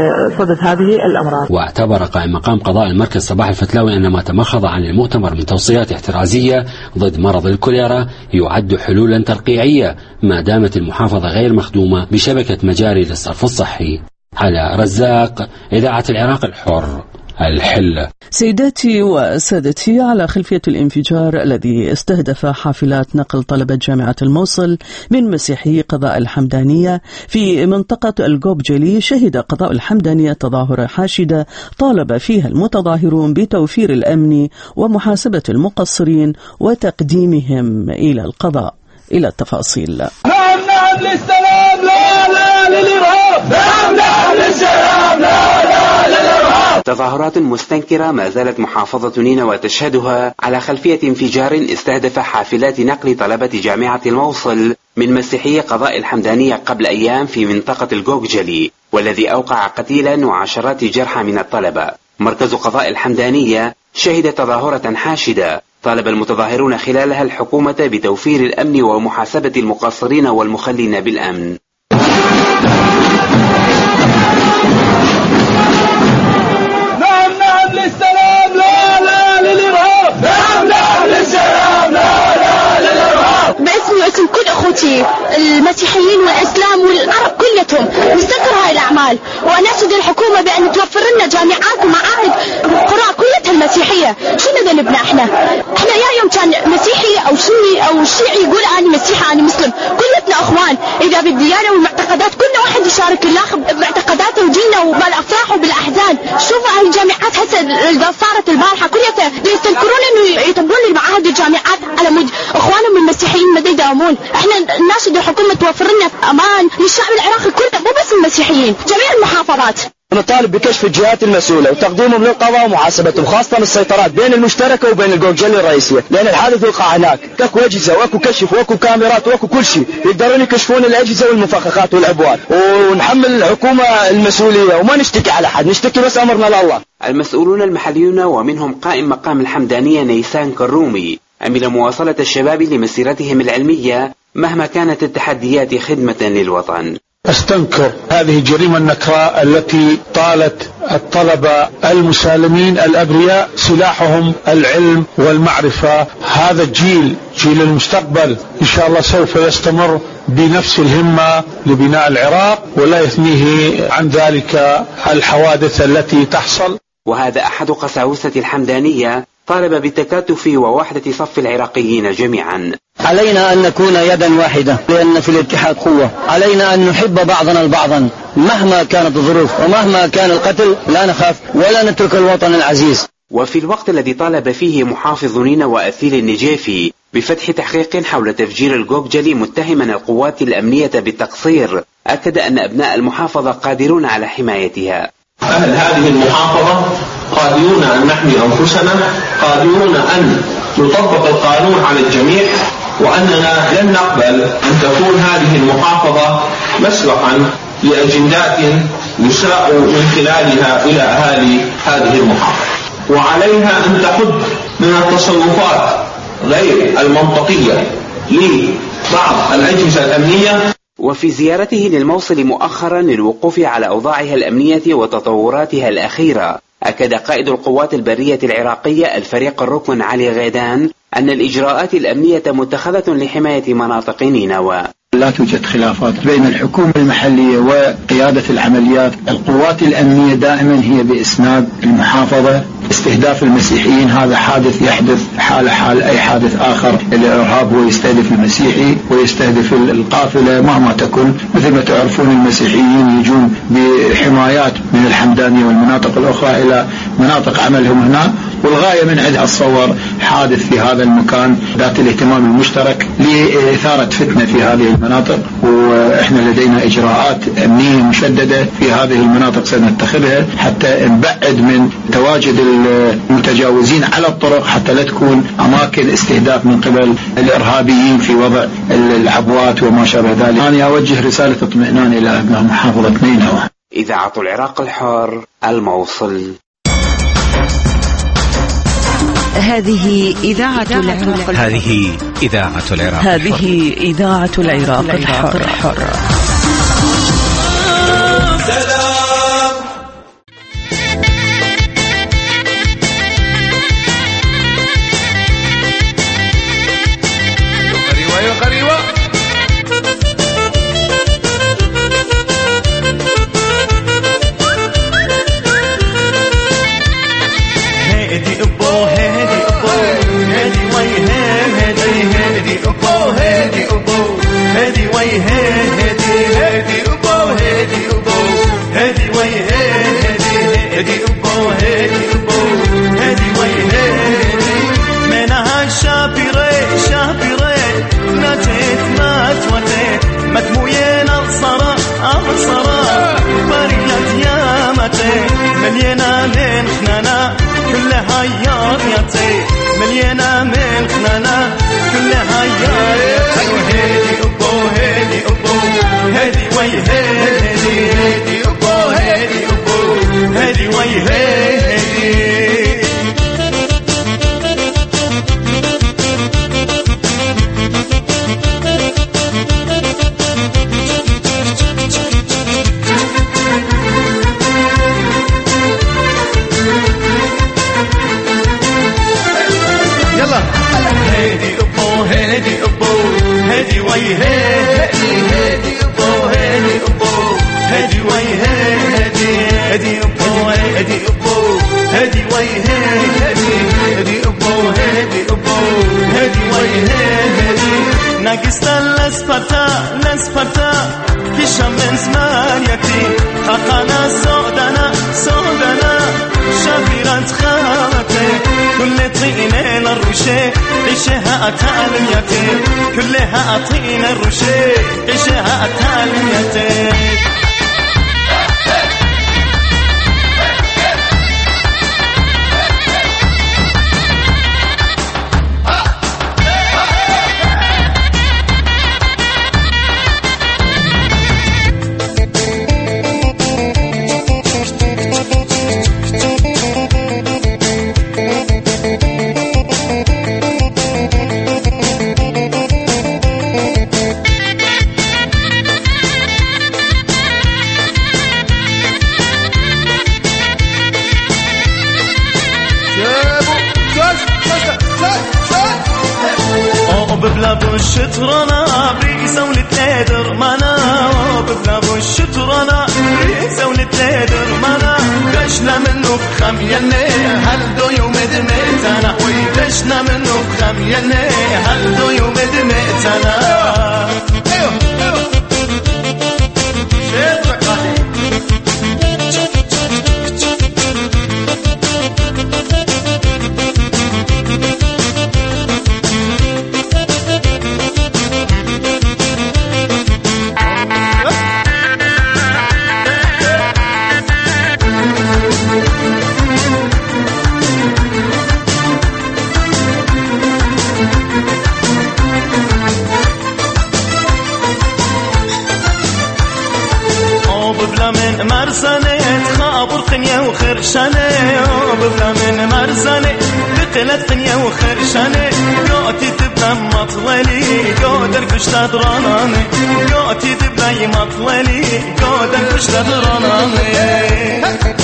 صدد هذه الأمراض. واعتبر قائم مقام قضاء المركز صباح الفتلاوي أن ما تمخض عن المؤتمر من توصيات احترازية ضد مرض الكوليرا يعد حلولا ترقيعية ما دامت المحافظة غير مخدومة بشبكة مجاري للصرف الصحي. على رزاق، إذاعة العراق الحر، الحل. سيداتي وسادتي، على خلفية الانفجار الذي استهدف حافلات نقل طلبة جامعة الموصل من مسيحي قضاء الحمدانية في منطقة الجوبجلي، شهد قضاء الحمدانية تظاهرة حاشدة طالب فيها المتظاهرون بتوفير الأمن ومحاسبة المقصرين وتقديمهم إلى القضاء. إلى التفاصيل. نعم نعم للسلام، لا لا للإرهاب، نعم نعم للسلام، لا لا للإرهاب. تظاهرات مستنكرة ما زالت محافظة نينوى تشهدها على خلفية انفجار استهدف حافلات نقل طلبة جامعة الموصل من مسيحية قضاء الحمدانية قبل أيام في منطقة الجوجلي، والذي أوقع قتيلا وعشرات جرحى من الطلبة. مركز قضاء الحمدانية شهد تظاهرة حاشدة طالب المتظاهرون خلالها الحكومة بتوفير الأمن ومحاسبة المقصرين والمخلين بالأمن. نعم نعم للسلام، لا لا للإرهاب. نعم نعم للسلام، لا لا للإرهاب. باسمي واسم كل أخوتي المسيحيين والإسلام والعرب كلهم نستنكر هاي الأعمال، وناشد الحكومة بأن توفر لنا جامعات ومعاهد قرى كلها المسيحية. شنو ذنبنا احنا؟ احنا يا يوم كان مسيحي أو سني أو شيعي يقول أنا مسيحي أنا مسلم، كلنا أخوان. إذا بالديانة والمعتقدات كل واحد يشارك الله بمعتقداته ودينه وبالأفراح وبالأحزان. شوفوا هاي الجامعات هسه اللي صارت البارحة كلها يستنكرون إنه يطبون المعاهد والجامعات على مود إخوانهم المسيحيين ما يداومون. احنا ناشد الحكومة توفر لنا أمان للشعب العراقي كله، مو بس المسيحيين، جميع المحافظات. نطالب بكشف الجهات المسؤولة وتقديمهم للقضاء ومحاسبتهم، خاصة السيطرات بين المشتركة وبين الجوجلي الرئيسية، لأن الحادث وقع هناك. اكو أجهزة واكو كشف واكو كاميرات واكو كل شيء، يقدرون يكشفون الأجهزة والمفخخات والأبواب، ونحمل الحكومة المسؤولية وما نشتكي على حد، نشتكي بس أمرنا لله. المسؤولون المحليون ومنهم قائم مقام الحمدانية نيسان كرومي أمل مواصلة الشباب لمسيرتهم العلمية مهما كانت التحديات خدمة للوطن. أستنكر هذه الجريمة النكراء التي طالت الطلبة المسالمين الأبرياء سلاحهم العلم والمعرفة. هذا الجيل جيل المستقبل إن شاء الله سوف يستمر بنفس الهمة لبناء العراق، ولا يثنيه عن ذلك الحوادث التي تحصل. وهذا أحد قساوسة الحمدانية طالب بالتكاتف ووحدة صف العراقيين جميعا. علينا أن نكون يدا واحدة، لأن في الاتحاد قوة. علينا أن نحب بعضنا البعضا مهما كانت الظروف ومهما كان القتل، لا نخاف ولا نترك الوطن العزيز. وفي الوقت الذي طالب فيه محافظ نينوى أثيل النجيفي بفتح تحقيق حول تفجير الجوجلي متهما القوات الأمنية بالتقصير، أكد أن أبناء المحافظة قادرون على حمايتها. أهل هذه المحافظة قادرون أن نحمي أنفسنا، قادرون أن نطبق القانون على الجميع، وأننا لن نقبل أن تكون هذه المحافظة مسبقا لأجندات يساء من خلالها إلى أهالي هذه المحافظة. وعليها أن تحد من التصرفات غير المنطقية لبعض الأجهزة الأمنية. وفي زيارته للموصل مؤخرا للوقوف على أوضاعها الأمنية وتطوراتها الأخيرة، أكد قائد القوات البرية العراقية الفريق الركن علي غيدان أن الإجراءات الأمنية متخذة لحماية مناطق نينوى. لا توجد خلافات بين الحكومة المحلية وقيادة العمليات. القوات الأمنية دائما هي بإسناد المحافظة. استهداف المسيحيين هذا حادث يحدث حال حال أي حادث آخر. الإرهاب هو يستهدف المسيحي ويستهدف القافلة مهما تكن. مثل ما تعرفون المسيحيين يجون بحمايات من الحمدانية والمناطق الأخرى إلى مناطق عملهم هنا، والغاية من عندها الصور حادث في هذا المكان ذات الاهتمام المشترك لإثارة فتنة في هذه المناطق. وإحنا لدينا إجراءات أمنية مشددة في هذه المناطق سنتخذها حتى نبعد من تواجد المتجاوزين على الطرق، حتى لا تكون أماكن استهداف من قبل الإرهابيين في وضع العبوات وما شابه ذلك. أنا أوجه رسالة اطمئنان إلى أبناء محافظة نينوى. إذاعة العراق الحر، الموصل. هذه إذاعة العراق. هذه إذاعة العراق. هذه إذاعة العراق الحر. هدي مليانة من خنانا كلها ياريتي مليانة من خنانا كلها ياريتي وهادي أبو هادي أبو هادي وي هادي هادي أبو هادي أبو هادي وي هادي هادي أبو هادي وي هادي هادي أبو هادي أبو هادي وي هادي هادي أبو هادي أبو هادي وي هادي هادي أبو هادي أبو هادي وي هادي ناقصة لسبرتا لسبرتا كيشا من زمان يكتي خاقانا سودانا سودانا شافيران تخاطي كل طينة الرشي عيشها أتعلم يتي كلها أطينا الرشي عيشها أتعلم يتي ببلا بالشطرنا بريسة ولتلادر مانا ببلا بالشطرنا بريسة ولتلادر مانا دشنا منه بخم يلي هل دو يوم دميتنا دشنا منه بخم يلي هل دو يوم دميتنا ايوه ايوه شيطرك عليك مرزانة خابر قنيا وخرشانة ببلا من مرزانة بقلت قنيا وخرشانة قوتي تبلا مطولي قودر كشتا دراناني قوتي تبلا مطولي قودر كشتا دراناني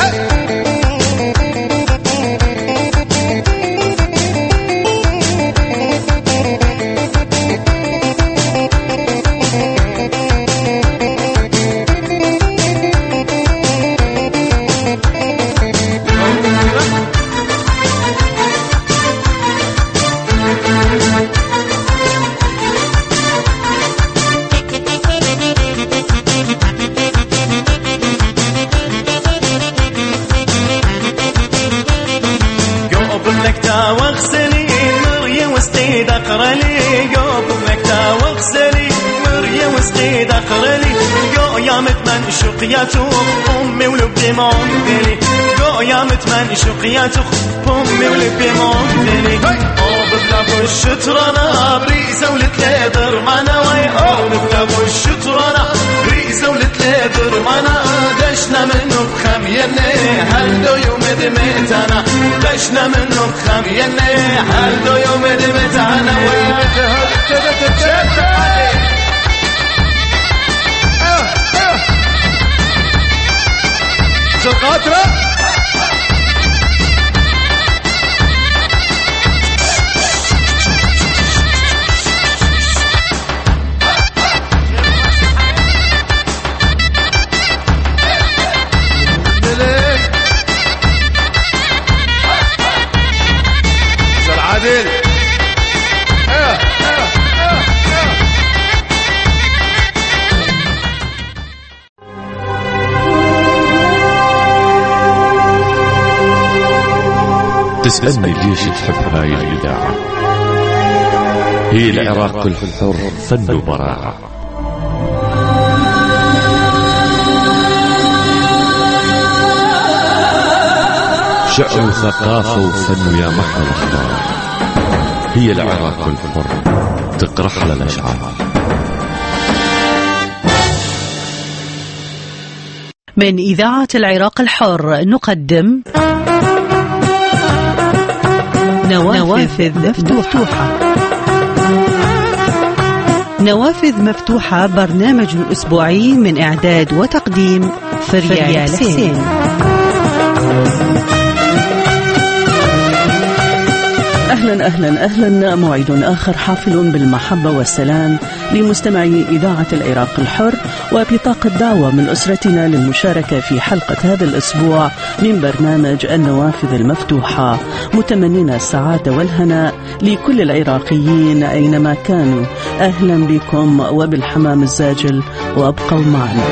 واغسلي مريا وسقيد اقرلي قوب مكتا واغسلي مريا وسقيد اقرلي قو يا متمن شقياتو امي ولبي معمدلي قو يا متمن شقياتو امي ولبي معمدلي او ببلا بالشطرنا بريسه ولتلادر معنا وي او ببلا بالشطرنا بريسه ولتلادر معنا دشنا منه بخم يلي هل دو يوم دميتنا دشنا منه بخم يلي هل دو يوم دميتنا ويتهد ابتدت تشتت عليك شقاترة عادل ايه ايه ايه تسألني ليش تحب هاي الإذاعة؟ هي العراق الحر فن وبراعة. شعر وثقافة وفن يا محر الأحرار، هي العراق الحر تقرح لنا الأشعار. من إذاعة العراق الحر نقدم نوافذ مفتوحة. نوافذ مفتوحة برنامج أسبوعي من إعداد وتقديم فريال حسين. أهلا أهلا أهلا، موعد آخر حافل بالمحبة والسلام لمستمعي إذاعة العراق الحر، وبطاقة دعوة من أسرتنا للمشاركة في حلقة هذا الأسبوع من برنامج النوافذ المفتوحة، متمنين السعادة والهناء لكل العراقيين أينما كانوا. أهلا بكم وبالحمام الزاجل، وابقوا معنا.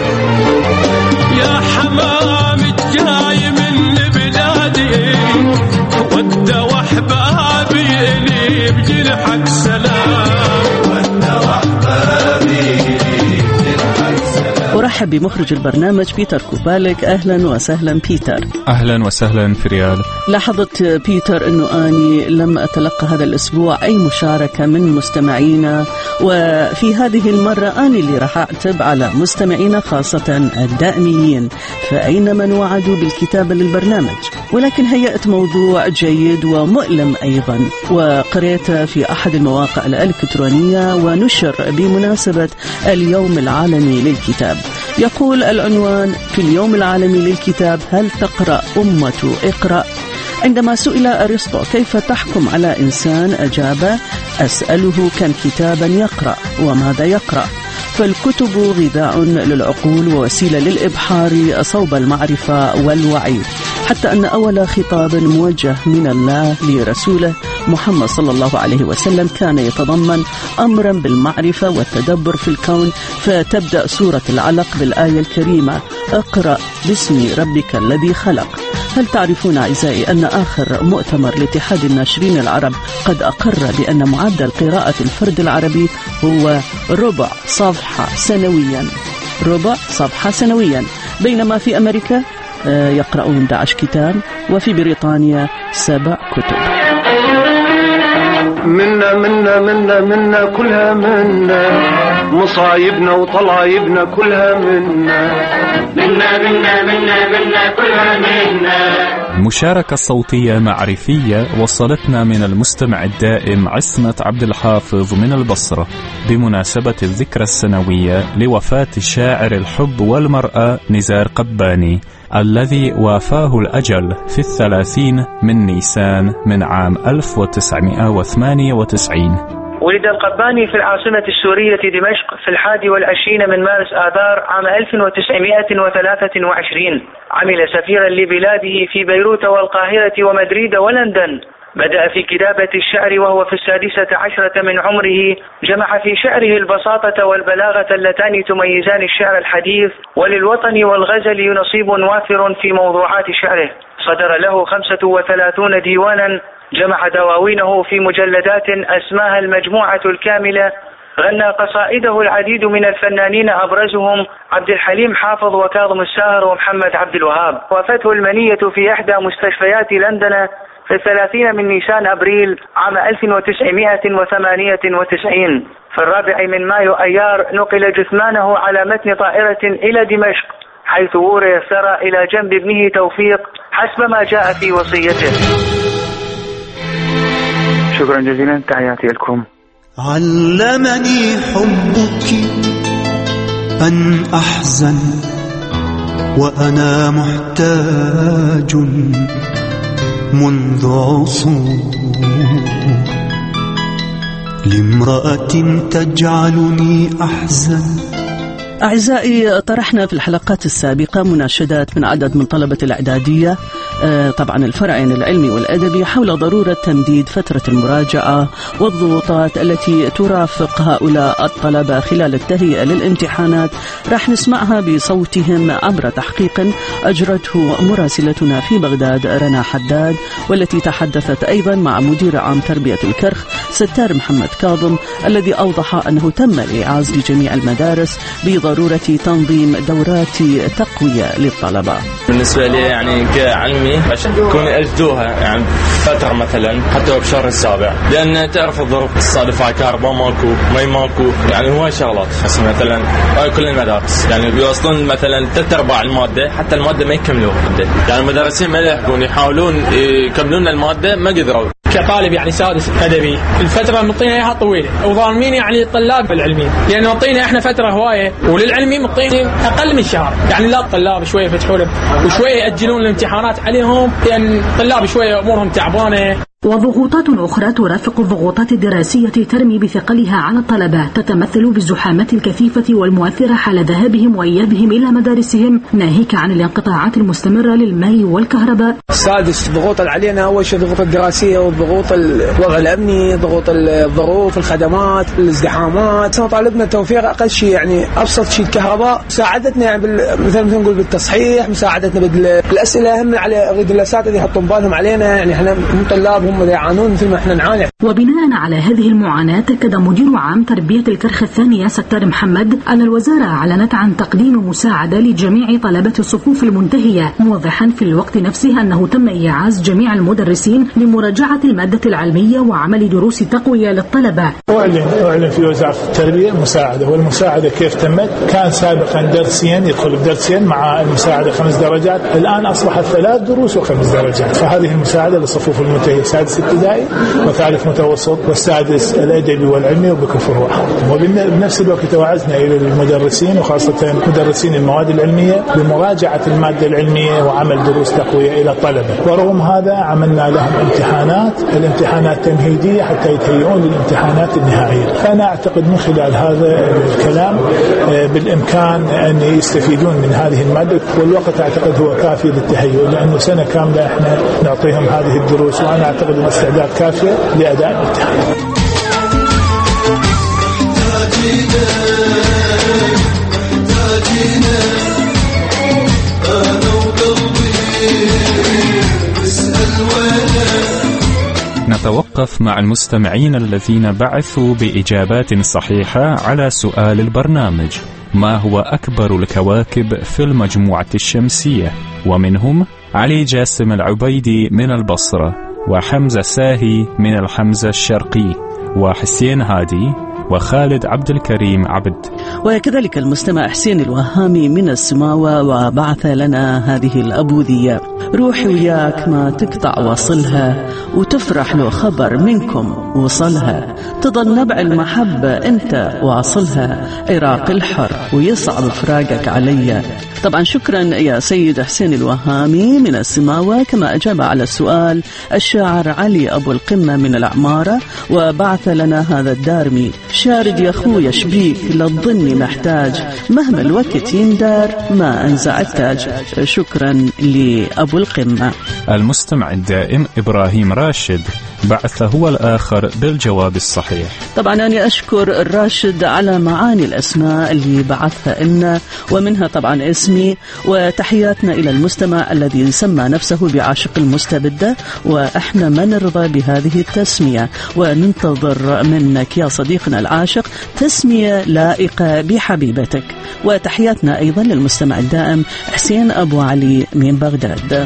يا حمام الجاي من بلادي ود وحبابي لي بجرحك سلام، ود وحبابي لي بجرحك سلام. أرحب بمخرج البرنامج بيتر كوبالك. أهلا وسهلا بيتر. أهلا وسهلا فريال. لاحظت بيتر أنه أني لم أتلقى هذا الأسبوع أي مشاركة من مستمعينا، وفي هذه المرة أنا اللي راح أعتب على مستمعينا خاصة الدائميين، فأين من وعدوا بالكتابة للبرنامج؟ ولكن هيأت موضوع جيد ومؤلم أيضا، وقريته في أحد المواقع الإلكترونية ونشر بمناسبة اليوم العالمي للكتاب. يقول العنوان: في اليوم العالمي للكتاب هل تقرأ أمة اقرأ؟ عندما سئل أرسطو كيف تحكم على إنسان أجاب: أسأله كم كتابا يقرأ وماذا يقرأ؟ فالكتب غذاء للعقول ووسيلة للإبحار صوب المعرفة والوعي، حتى أن أول خطاب موجه من الله لرسوله محمد صلى الله عليه وسلم كان يتضمن أمرا بالمعرفة والتدبر في الكون، فتبدأ سورة العلق بالآية الكريمة: اقرأ باسم ربك الذي خلق. هل تعرفون أعزائي أن آخر مؤتمر لاتحاد الناشرين العرب قد أقر بأن معدل قراءة الفرد العربي هو ربع صفحة سنويا، ربع صفحة سنويا، بينما في أمريكا يقرؤون أحد عشر كتاب، وفي بريطانيا سبع كتب. منا منا منا منا كلها منا، مصايبنا وطلايبنا كلها منا، منا منا منا منا كلها منا. المشاركة الصوتية معرفية وصلتنا من المستمع الدائم عصمة عبد الحافظ من البصرة بمناسبة الذكرى السنوية لوفاة الشاعر الحب والمرأة نزار قباني الذي وافاه الأجل في الثلاثين من نيسان من عام ألف وتسعمائة وثمانية وتسعين. ولد القباني في العاصمة السورية دمشق في الحادي والعشرين من مارس آذار عام ألف وتسعمائة وثلاثة وعشرين. عمل سفيرا لبلاده في بيروت والقاهرة ومدريد ولندن. بدأ في كتابة الشعر وهو في السادسة عشرة من عمره. جمع في شعره البساطة والبلاغة اللتان تميزان الشعر الحديث، وللوطن والغزل نصيب وافر في موضوعات شعره. صدر له خمسة وثلاثون ديوانا، جمع دواوينه في مجلدات أسماها المجموعة الكاملة. غنى قصائده العديد من الفنانين أبرزهم عبد الحليم حافظ وكاظم الساهر ومحمد عبد الوهاب. وافته المنية في إحدى مستشفيات لندن في الثلاثين من نيسان أبريل عام ألف وتسعمائة وثمانية وتسعين. في الرابع من مايو أيار نقل جثمانه على متن طائرة إلى دمشق، حيث وري الثرى إلى جنب ابنه توفيق حسب ما جاء في وصيته. شكرا جزيلا، تحياتي لكم. علمني حبك أن أحزن وأنا محتاج منذ عصور لامرأة تجعلني أحزن. أعزائي، طرحنا في الحلقات السابقة مناشدات من عدد من طلبة الإعدادية، طبعا الفرعين العلمي والأدبي، حول ضرورة تمديد فترة المراجعة والضغوطات التي ترافق هؤلاء الطلبة خلال التهيئة للامتحانات. راح نسمعها بصوتهم عبر تحقيق أجرته مراسلتنا في بغداد رنا حداد، والتي تحدثت أيضا مع مدير عام تربية الكرخ ستار محمد كاظم، الذي أوضح أنه تم الإعاز لجميع المدارس بضرورة ضرورة تنظيم دورات تقوية للطلبة. بالنسبة لي يعني كعلمي عشان يكون يأجدوها يعني فترة مثلا حتى بشهر السابع، لأن تعرف الظروف الصادفة كهرباء ماكو مي ماكو، يعني هو شغلات بس مثلا كل المدارس يعني بيوصلون مثلا ثلاث أرباع المادة حتى المادة ما يكملوها، يعني المدرسين ما يلحقون يحاولون يكملون المادة ما قدروا. كطالب يعني سادس أدبي الفترة مطينا إياها طويلة وظالمين يعني الطلاب العلميين، لأن مطينا إحنا فترة هواية وللعلمي مطينا أقل من شهر، يعني لا الطلاب شوية يفتحوا لهم وشوية يأجلون الامتحانات عليهم لأن الطلاب شوية أمورهم تعبانة. وضغوطات أخرى ترافق الضغوطات الدراسية ترمي بثقلها على الطلبة، تتمثل بالزحامات الكثيفة والمؤثرة حال ذهابهم وإيابهم إلى مدارسهم، ناهيك عن الانقطاعات المستمرة للماء والكهرباء. سادس ضغوط علينا أول شيء الضغوط الدراسية وضغوط الوضع الأمني، ضغوط الظروف، الخدمات، الازدحامات. طالبنا توفير أقل شيء يعني أبسط شيء الكهرباء، مساعدتنا يعني مثل ما نقول بالتصحيح، مساعدتنا بالأسئلة، هم على أريد الأساتذة يحطون بالهم علينا، يعني إحنا هم طلاب هم يعانون مثل ما احنا نعاني. وبناء على هذه المعاناة أكد مدير عام تربية الكرخ الثانية ستار محمد أن الوزارة أعلنت عن تقديم مساعدة لجميع طلبة الصفوف المنتهية، موضحا في الوقت نفسه أنه تم إيعاز جميع المدرسين لمراجعة المادة العلمية وعمل دروس تقوية للطلبة. أعلن أعلن في وزارة التربية مساعدة، والمساعدة كيف تمت؟ كان سابقا درسين يدخل بدرسين مع المساعدة خمس درجات، الآن أصبحت ثلاث دروس وخمس درجات، فهذه المساعدة للصفوف المنتهية سادس ابتدائي وثالث متوسط والسادس الأدبي والعلمي وبكفر واحد. وبنفس الوقت توعزنا إلى المدرسين وخاصة مدرسين المواد العلمية بمراجعة المادة العلمية وعمل دروس تقوية إلى الطلبة، ورغم هذا عملنا لهم امتحانات الامتحانات تمهيدية حتى يتهيئون للامتحانات النهائية. فأنا أعتقد من خلال هذا الكلام بالإمكان أن يستفيدون من هذه المادة، والوقت أعتقد هو كافي للتهيئ، لأنه سنة كاملة إحنا نعطيهم هذه الدروس، وأنا أعتقد أن الاستعداد كافية لأداء الامتحان. نتوقف مع المستمعين الذين بعثوا بإجابات صحيحة على سؤال البرنامج: ما هو أكبر الكواكب في المجموعة الشمسية؟ ومنهم علي جاسم العبيدي من البصرة، وحمزة ساهي من الحمزة الشرقي، وحسين هادي، وخالد عبد الكريم عبد. وكذلك المستمع حسين الوهامي من السماوة وبعث لنا هذه الأبوذية: روحي وياك ما تقطع وصلها، وتفرح لو خبر منكم وصلها، تظل نبع المحبة انت واصلها، عراق الحر ويصعب فراقك عليا. طبعا شكرا يا سيد حسين الوهامي من السماوة. كما أجاب على السؤال الشاعر علي أبو القمة من العمارة، وبعث لنا هذا الدارمي: شارد يا خويا شبيك للظن محتاج، مهما الوقت يندار ما أنزع التاج. شكرا لأبو القمة. المستمع الدائم إبراهيم راشد بعث هو الآخر بالجواب الصحيح. طبعا أنا أشكر الراشد على معاني الأسماء اللي بعثها لنا، ومنها طبعا اسمي، وتحياتنا إلى المستمع الذي سمى نفسه بعاشق المستبدة، وإحنا ما نرضى بهذه التسمية، وننتظر منك يا صديقنا العاشق تسمية لائقة بحبيبتك. وتحياتنا أيضا للمستمع الدائم حسين أبو علي من بغداد.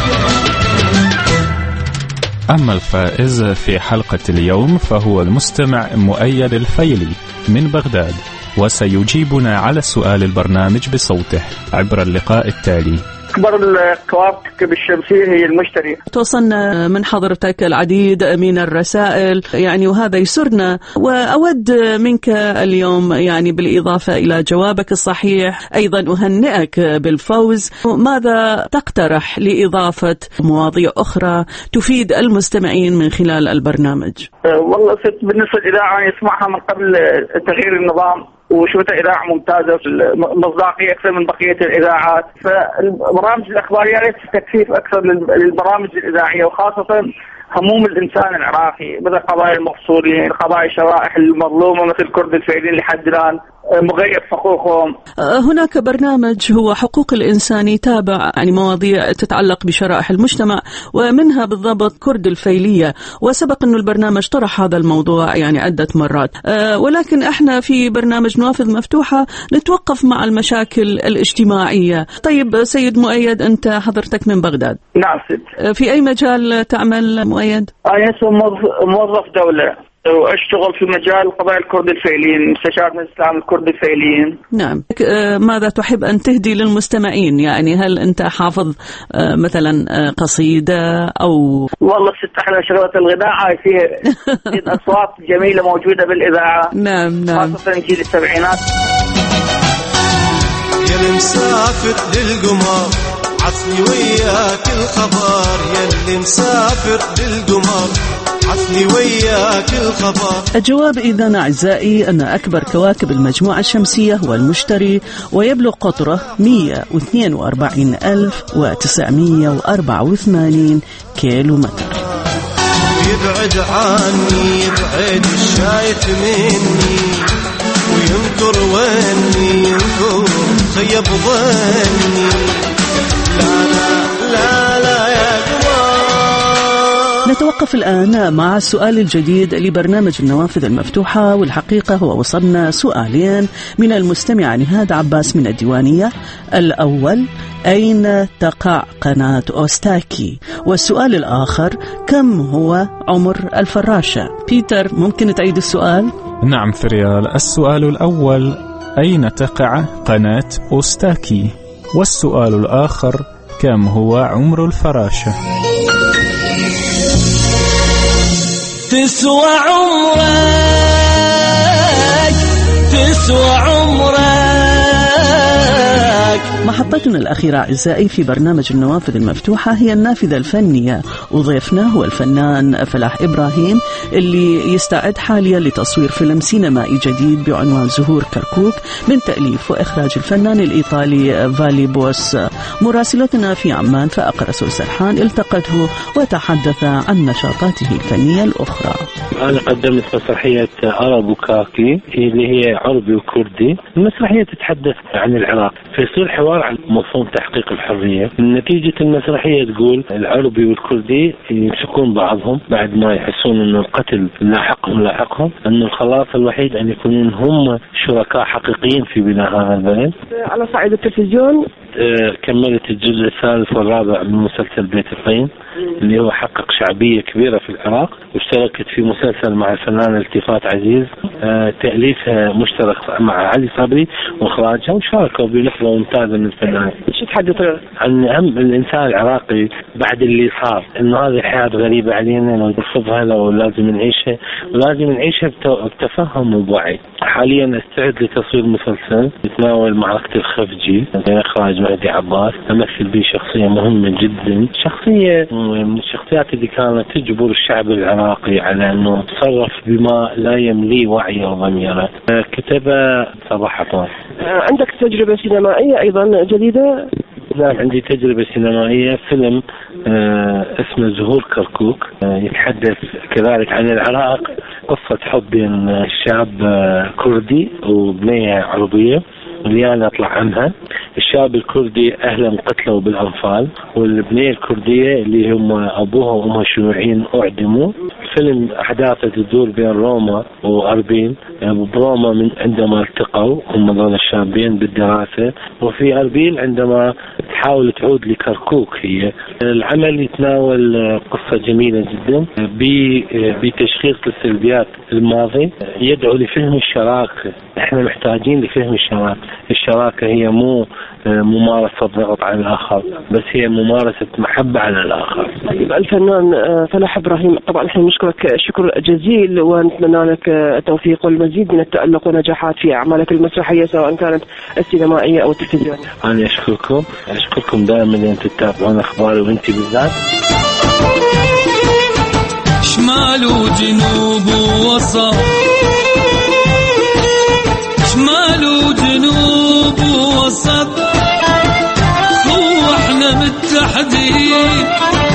أما الفائز في حلقة اليوم فهو المستمع مؤيد الفيلي من بغداد، وسيجيبنا على سؤال البرنامج بصوته عبر اللقاء التالي. أكبر الكواكب الشمسية هي المشتري. توصلنا من حضرتك العديد من الرسائل يعني، وهذا يسرنا، وأود منك اليوم يعني بالإضافة إلى جوابك الصحيح أيضا أهنئك بالفوز. ماذا تقترح لإضافة مواضيع أخرى تفيد المستمعين من خلال البرنامج؟ والله ست بالنسبة للإذاعة يسمعها من قبل تغيير النظام، وشوتها إذاعة ممتازة في المصداقية أكثر من بقية الإذاعات، فالبرامج الأخبارية ليست تكثيف أكثر للبرامج الإذاعية، وخاصة هموم الإنسان العراقي، مثل قضايا المفصولين، قضايا شرائح المظلومة مثل كرد الفعلين لحد الآن، مغير حقوقهم. هناك برنامج هو حقوق الإنسان يتابع يعني مواضيع تتعلق بشرائح المجتمع ومنها بالضبط كرد الفيلية، وسبق أن البرنامج طرح هذا الموضوع يعني عدة مرات، ولكن احنا في برنامج نوافذ مفتوحة نتوقف مع المشاكل الاجتماعية. طيب سيد مؤيد، أنت حضرتك من بغداد. نعم سيد. في أي مجال تعمل مؤيد؟ أنا موظف دولة واشتغل في مجال قضايا الكرد الفعليين، مستشار من الإسلام الكرد الفعليين. نعم. ماذا تحب أن تهدي للمستمعين؟ يعني هل أنت حافظ مثلا قصيدة أو والله ست احنا شغلة الغذاء هاي فيها أصوات جميلة موجودة بالإذاعة. نعم نعم. خاصة جيل السبعينات. يا المسافر للقمر عطني وياك الخبر، يا اللي مسافر للقمر عطني وياك الخبر. الجواب إذن أعزائي أن أكبر كواكب المجموعة الشمسية هو المشتري، ويبلغ قطره مئة واثنين وأربعين ألف وتسعمئة وأربعة وثمانين كيلو متر. يبعد عني يبعد الشايف مني، وينكر ويني ينكر خيب ظني. لا لا لا لا يا قمر. نتوقف الآن مع السؤال الجديد لبرنامج النوافذ المفتوحة، والحقيقة هو وصلنا سؤالين من المستمع نهاد عباس من الديوانية. الأول: أين تقع قناة أوستاكي؟ والسؤال الآخر: كم هو عمر الفراشة؟ بيتر، ممكن تعيد السؤال؟ نعم فريال. السؤال الأول: أين تقع قناة أوستاكي؟ والسؤال الآخر: كم هو عمر الفراشة؟ تسوى عمرك تسوى عمرك. محطتنا الأخيرة أعزائي في برنامج النوافذ المفتوحة هي النافذة الفنية، وضيفنا هو الفنان فلاح إبراهيم اللي يستعد حاليا لتصوير فيلم سينمائي جديد بعنوان زهور كركوك من تأليف وإخراج الفنان الإيطالي فالي بوس. مراسلتنا في عمان فأقرأ سرحان التقته وتحدث عن نشاطاته الفنية الأخرى. أنا قدمت مسرحية أرابو كاكي اللي هي عربي وكردي. المسرحية تتحدث عن العراق، فيصير حوار عن مفهوم تحقيق الحرية. نتيجة المسرحية تقول العربي والكردي يمسكون بعضهم بعد ما يحسون أن القتل لاحقهم لاحقهم، أن الخلاص الوحيد أن يكونون هم شركاء حقيقيين في بناء هذا البلد. على صعيد التلفزيون كملت الجزء الثالث والرابع من مسلسل بيت الطين اللي هو حقق شعبية كبيرة في العراق، واشتركت في مسلسل مع الفنان التفات عزيز تأليفها مشترك مع علي صبري واخراجها، وشاركوا بلحظة ممتازة من الفنان. شو تحدث عن أهم الإنسان العراقي بعد اللي صار، إنه هذه حياة غريبة علينا ونرفضها لو لازم نعيشها، ولازم نعيشها بتفهم وبوعي. حاليا استعد لتصوير مسلسل يتناول معركة الخفجي من إخراج مهدي عباس، أمثل به شخصية مهمة جدا، شخصية من الشخصيات اللي كانت تجبر الشعب العراقي على أنه يتصرف بما لا يملي وعيه وضميره. كتبه صباح عطوان. عندك تجربة سينمائية أيضا جديدة؟ نعم عندي تجربة سينمائية، فيلم آه اسمه زهور كركوك، آه يتحدث كذلك عن العراق، قصة حب بين شاب آه كردي وبنية عربية اللي أنا أطلع عنها. الشاب الكردي أهلا قتلوا بالأنفال، والبنية الكردية اللي هم أبوها وأمها شيوعيين أعدموا. فيلم أحداثه تدور بين روما وأربيل. بروما من عندما التقوا هم ذول الشابين بالدراسة، وفي أربيل عندما تحاول تعود لكركوك. هي العمل يتناول قصة جميلة جدا بتشخيص السلبيات الماضي، يدعو لفهم الشراكة. احنا محتاجين لفهم الشراكة. الشراكة هي مو ممارسة ضغط على الآخر، بس هي ممارسة محبة على الآخر. طيب الفنان فلاح إبراهيم، طبعا احنا نشكرك شكر جزيل ونتمنى لك التوفيق والمزيد من التألق ونجاحات في أعمالك المسرحية سواء كانت السينمائية أو التلفزيونية. أنا أشكركم أشكركم دائما أن تتابعون أخباري وأنت بالذات. شمال وجنوب ووسط، شمال وجنوب ووسط، واحنا متحدين،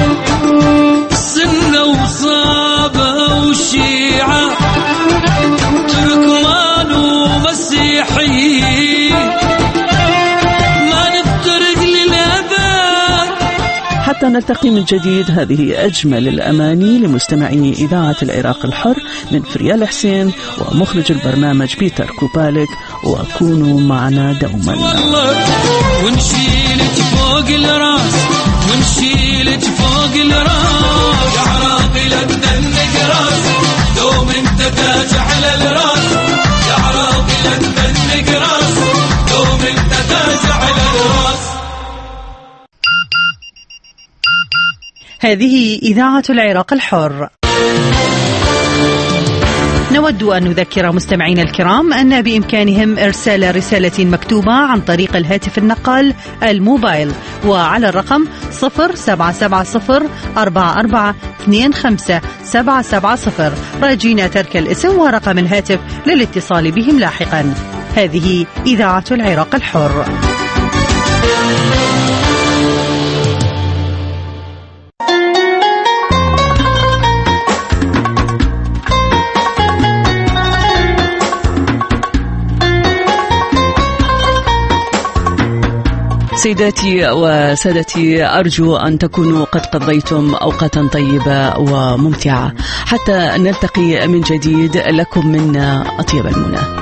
سنة وصابة وشيعة، تركمان ومسيحي، حتى نلتقي من جديد، هذه أجمل الأماني لمستمعي إذاعة العراق الحر من فريال حسين ومخرج البرنامج بيتر كوبالك، وكونوا معنا دوما. ونشيلك فوق الراس ونشيلك فوق الراس يا عراقي لا تدنك راس دوم انت تاج على الراس يا عراقي لا تدنك راس دوم انت تاج على الراس. هذه إذاعة العراق الحر. نود أن نذكر مستمعينا الكرام أن بإمكانهم إرسال رسالة مكتوبة عن طريق الهاتف النقال الموبايل وعلى الرقم صفر سبعة سبعة صفر أربعة أربعة اثنين خمسة سبعة سبعة صفر، راجين ترك الاسم ورقم الهاتف للاتصال بهم لاحقا. هذه إذاعة العراق الحر. سيداتي وسادتي، أرجو أن تكونوا قد قضيتم أوقاتا طيبة وممتعة، حتى نلتقي من جديد. لكم منا أطيب المنى.